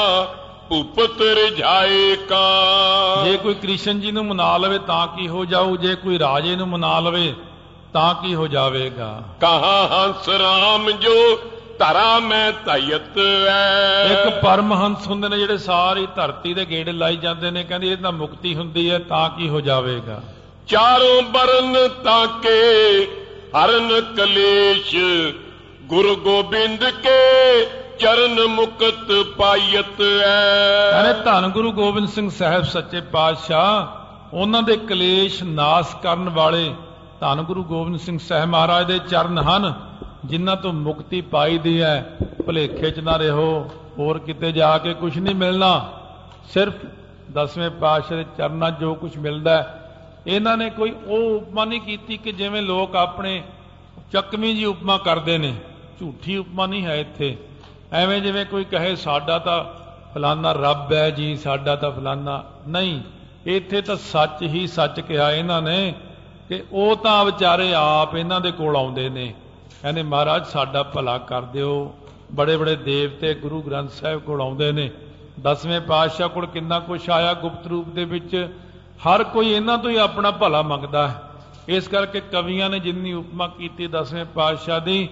Speaker 2: ਭੂਪਤ ਰਿਝਾਏ ਕਾ।
Speaker 1: ਜੇ ਕੋਈ ਕ੍ਰਿਸ਼ਨ ਜੀ ਨੂੰ ਮਨਾ ਲਵੇ ਤਾਂ ਕੀ ਹੋ ਜਾਊ? ਜੇ ਕੋਈ ਰਾਜੇ ਨੂੰ ਮਨਾ ਲਵੇ ਤਾਂ ਕੀ ਹੋ ਜਾਵੇਗਾ?
Speaker 2: ਕਹਾ ਹੰਸ ਰਾਮ ਜੋ ਧਰਾ ਮੈਂ ਧਾਇਤ ਹੈ।
Speaker 1: ਇੱਕ ਪਰਮਹੰਸ ਹੁੰਦੇ ਨੇ ਜਿਹੜੇ ਸਾਰੀ ਧਰਤੀ ਦੇ ਗੇੜੇ ਲਾਈ ਜਾਂਦੇ ਨੇ, ਕਹਿੰਦੇ ਇਹ ਤਾਂ ਮੁਕਤੀ ਹੁੰਦੀ ਹੈ ਤਾਂ ਕੀ ਹੋ ਜਾਵੇਗਾ?
Speaker 2: ਚਾਰੋਂ ਬਰਨ ਤਾਕੇ ਹਰਨ ਕਲੇਸ਼, ਗੁਰੂ ਗੋਬਿੰਦ ਕੇ ਚਰਨ ਮੁਕਤ ਪਾਇਤ ਹੈ।
Speaker 1: ਕਹਿੰਦੇ ਧੰਨ ਗੁਰੂ ਗੋਬਿੰਦ ਸਿੰਘ ਸਾਹਿਬ ਸੱਚੇ ਪਾਤਸ਼ਾਹ ਉਹਨਾਂ ਦੇ ਕਲੇਸ਼ ਨਾਸ ਕਰਨ ਵਾਲੇ ਧੰਨ ਗੁਰੂ ਗੋਬਿੰਦ ਸਿੰਘ ਸਾਹਿਬ ਮਹਾਰਾਜ ਦੇ ਚਰਨ ਹਨ ਜਿਨ੍ਹਾਂ ਤੋਂ ਮੁਕਤੀ ਪਾਈ ਦੀ ਹੈ। ਭੁਲੇਖੇ 'ਚ ਨਾ ਰਹੋ, ਹੋਰ ਕਿਤੇ ਜਾ ਕੇ ਕੁਝ ਨਹੀਂ ਮਿਲਣਾ, ਸਿਰਫ ਦਸਵੇਂ ਪਾਤਸ਼ਾਹ ਦੇ ਚਰਨਾਂ ਜੋ ਕੁਝ ਮਿਲਦਾ ਹੈ। ਇਹਨਾਂ ਨੇ ਕੋਈ ਉਹ ਉਪਮਾ ਨਹੀਂ ਕੀਤੀ ਕਿ ਜਿਵੇਂ ਲੋਕ ਆਪਣੇ ਚੱਕਵੀਂ ਜੀ ਉਪਮਾ ਕਰਦੇ ਨੇ, ਝੂਠੀ ਉਪਮਾ ਨਹੀਂ ਹੈ ਇੱਥੇ। ਐਵੇਂ ਜਿਵੇਂ ਕੋਈ ਕਹੇ ਸਾਡਾ ਤਾਂ ਫਲਾਨਾ ਰੱਬ ਹੈ ਜੀ, ਸਾਡਾ ਤਾਂ ਫਲਾਨਾ ਨਹੀਂ। ਇੱਥੇ ਤਾਂ ਸੱਚ ਹੀ ਸੱਚ ਕਿਹਾ ਇਹਨਾਂ ਨੇ ਕਿ ਉਹ ਤਾਂ ਵਿਚਾਰੇ ਆਪ ਇਹਨਾਂ ਦੇ ਕੋਲ ਆਉਂਦੇ ਨੇ, ਕਹਿੰਦੇ ਮਹਾਰਾਜ ਸਾਡਾ ਭਲਾ ਕਰ ਦਿਓ। ਬੜੇ ਬੜੇ ਦੇਵਤੇ ਗੁਰੂ ਗ੍ਰੰਥ ਸਾਹਿਬ ਕੋਲ ਆਉਂਦੇ ਨੇ, ਦਸਵੇਂ ਪਾਤਸ਼ਾਹ ਕੋਲ ਕਿੰਨਾ ਕੁਛ ਆਇਆ ਗੁਪਤ ਰੂਪ ਦੇ ਵਿੱਚ। ਹਰ ਕੋਈ ਇਹਨਾਂ ਤੋਂ ਹੀ ਆਪਣਾ ਭਲਾ ਮੰਗਦਾ ਹੈ। ਇਸ ਕਰਕੇ ਕਵੀਆਂ ਨੇ ਜਿੰਨੀ ਉਪਮਾ ਕੀਤੀ ਦਸਵੇਂ ਪਾਤਸ਼ਾਹ ਦੀ,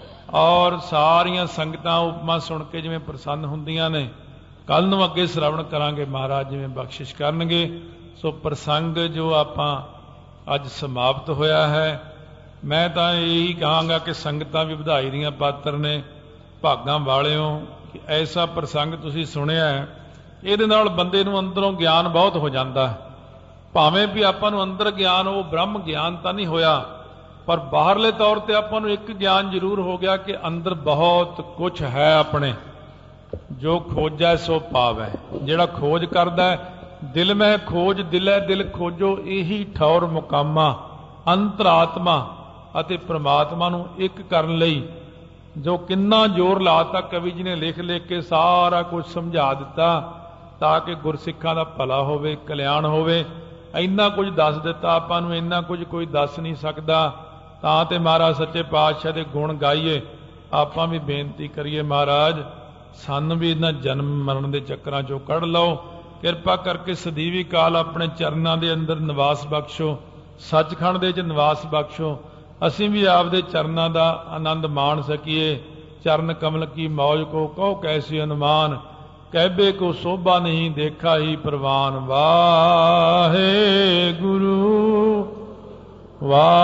Speaker 1: ਔਰ ਸਾਰੀਆਂ ਸੰਗਤਾਂ ਉਪਮਾ ਸੁਣ ਕੇ ਜਿਵੇਂ ਪ੍ਰਸੰਨ ਹੁੰਦੀਆਂ ਨੇ। ਕੱਲ ਨੂੰ ਅੱਗੇ ਸ਼ਰਵਣ ਕਰਾਂਗੇ, ਮਹਾਰਾਜ ਜਿਵੇਂ ਬਖਸ਼ਿਸ਼ ਕਰਨਗੇ। ਸੋ ਪ੍ਰਸੰਗ ਜੋ ਆਪਾਂ ਅੱਜ ਸਮਾਪਤ ਹੋਇਆ ਹੈ, ਮੈਂ ਤਾਂ ਇਹੀ ਕਹਾਂਗਾ ਕਿ ਸੰਗਤਾਂ ਵੀ ਵਧਾਈ ਦੀਆਂ ਪਾਤਰ ਨੇ, ਭਾਗਾਂ ਵਾਲਿਓ ਕਿ ਐਸਾ ਪ੍ਰਸੰਗ ਤੁਸੀਂ ਸੁਣਿਆ ਹੈ। ਇਹਦੇ ਨਾਲ ਬੰਦੇ ਨੂੰ ਅੰਦਰੋਂ ਗਿਆਨ ਬਹੁਤ ਹੋ ਜਾਂਦਾ ਹੈ। ਭਾਵੇਂ ਵੀ ਆਪਾਂ ਨੂੰ ਅੰਦਰ ਗਿਆਨ ਉਹ ਬ੍ਰਹਮ ਗਿਆਨ ਤਾਂ ਨਹੀਂ ਹੋਇਆ, ਪਰ ਬਾਹਰਲੇ ਤੌਰ ਤੇ ਆਪਾਂ ਨੂੰ ਇੱਕ ਗਿਆਨ ਜ਼ਰੂਰ ਹੋ ਗਿਆ ਕਿ ਅੰਦਰ ਬਹੁਤ ਕੁਝ ਹੈ ਆਪਣੇ। ਜੋ ਖੋਜੈ ਸੋ ਪਾਵੈ, ਜਿਹੜਾ ਖੋਜ ਕਰਦਾ ਹੈ, ਦਿਲ ਮੈਂ ਖੋਜ ਦਿਲੈ ਦਿਲ ਖੋਜੋ, ਇਹੀ ਠੌਰ ਮੁਕਾਮਾ। ਅੰਤਰਾਤਮਾ ਅਤੇ ਪ੍ਰਮਾਤਮਾ ਨੂੰ ਇੱਕ ਕਰਨ ਲਈ ਜੋ ਕਿੰਨਾ ਜ਼ੋਰ ਲਾਤਾ ਕਵੀ ਜੀ ਨੇ, ਲਿਖ ਲਿਖ ਕੇ ਸਾਰਾ ਕੁਝ ਸਮਝਾ ਦਿੱਤਾ ਤਾਂ ਕਿ ਗੁਰਸਿੱਖਾਂ ਦਾ ਭਲਾ ਹੋਵੇ, ਕਲਿਆਣ ਹੋਵੇ। ਇੰਨਾ ਕੁਝ ਦੱਸ ਦਿੱਤਾ ਆਪਾਂ ਨੂੰ, ਇੰਨਾ ਕੁਝ ਕੋਈ ਦੱਸ ਨਹੀਂ ਸਕਦਾ। ਤਾਂ ਤੇ ਮਹਾਰਾਜ ਸੱਚੇ ਪਾਤਸ਼ਾਹ ਦੇ ਗੁਣ ਗਾਈਏ। ਆਪਾਂ ਵੀ ਬੇਨਤੀ ਕਰੀਏ, ਮਹਾਰਾਜ ਸਾਨੂੰ ਵੀ ਇਹਨਾਂ ਜਨਮ ਮਰਨ ਦੇ ਚੱਕਰਾਂ ਚੋਂ ਕੱਢ ਲਓ। ਕਿਰਪਾ ਕਰਕੇ ਸਦੀਵੀ ਕਾਲ ਆਪਣੇ ਚਰਨਾਂ ਦੇ ਅੰਦਰ ਨਿਵਾਸ ਬਖਸ਼ੋ, ਸੱਚਖੰਡ ਦੇ ਵਿੱਚ ਨਿਵਾਸ ਬਖਸ਼ੋ। ਅਸੀਂ ਵੀ ਆਪਦੇ ਚਰਨਾਂ ਦਾ ਆਨੰਦ ਮਾਣ ਸਕੀਏ। ਚਰਨ ਕਮਲ ਕੀ ਮੌਜ ਕੋ ਕਹੋ ਕੈਸੀ ਅਨੁਮਾਨ, ਕਹਿਬੇ ਕੋ ਸੋਭਾ ਨਹੀਂ ਦੇਖਾ ਹੀ ਪ੍ਰਵਾਨ। ਵਾਹਿਗੁਰੂ ਵਾਹਿਗੁਰੂ।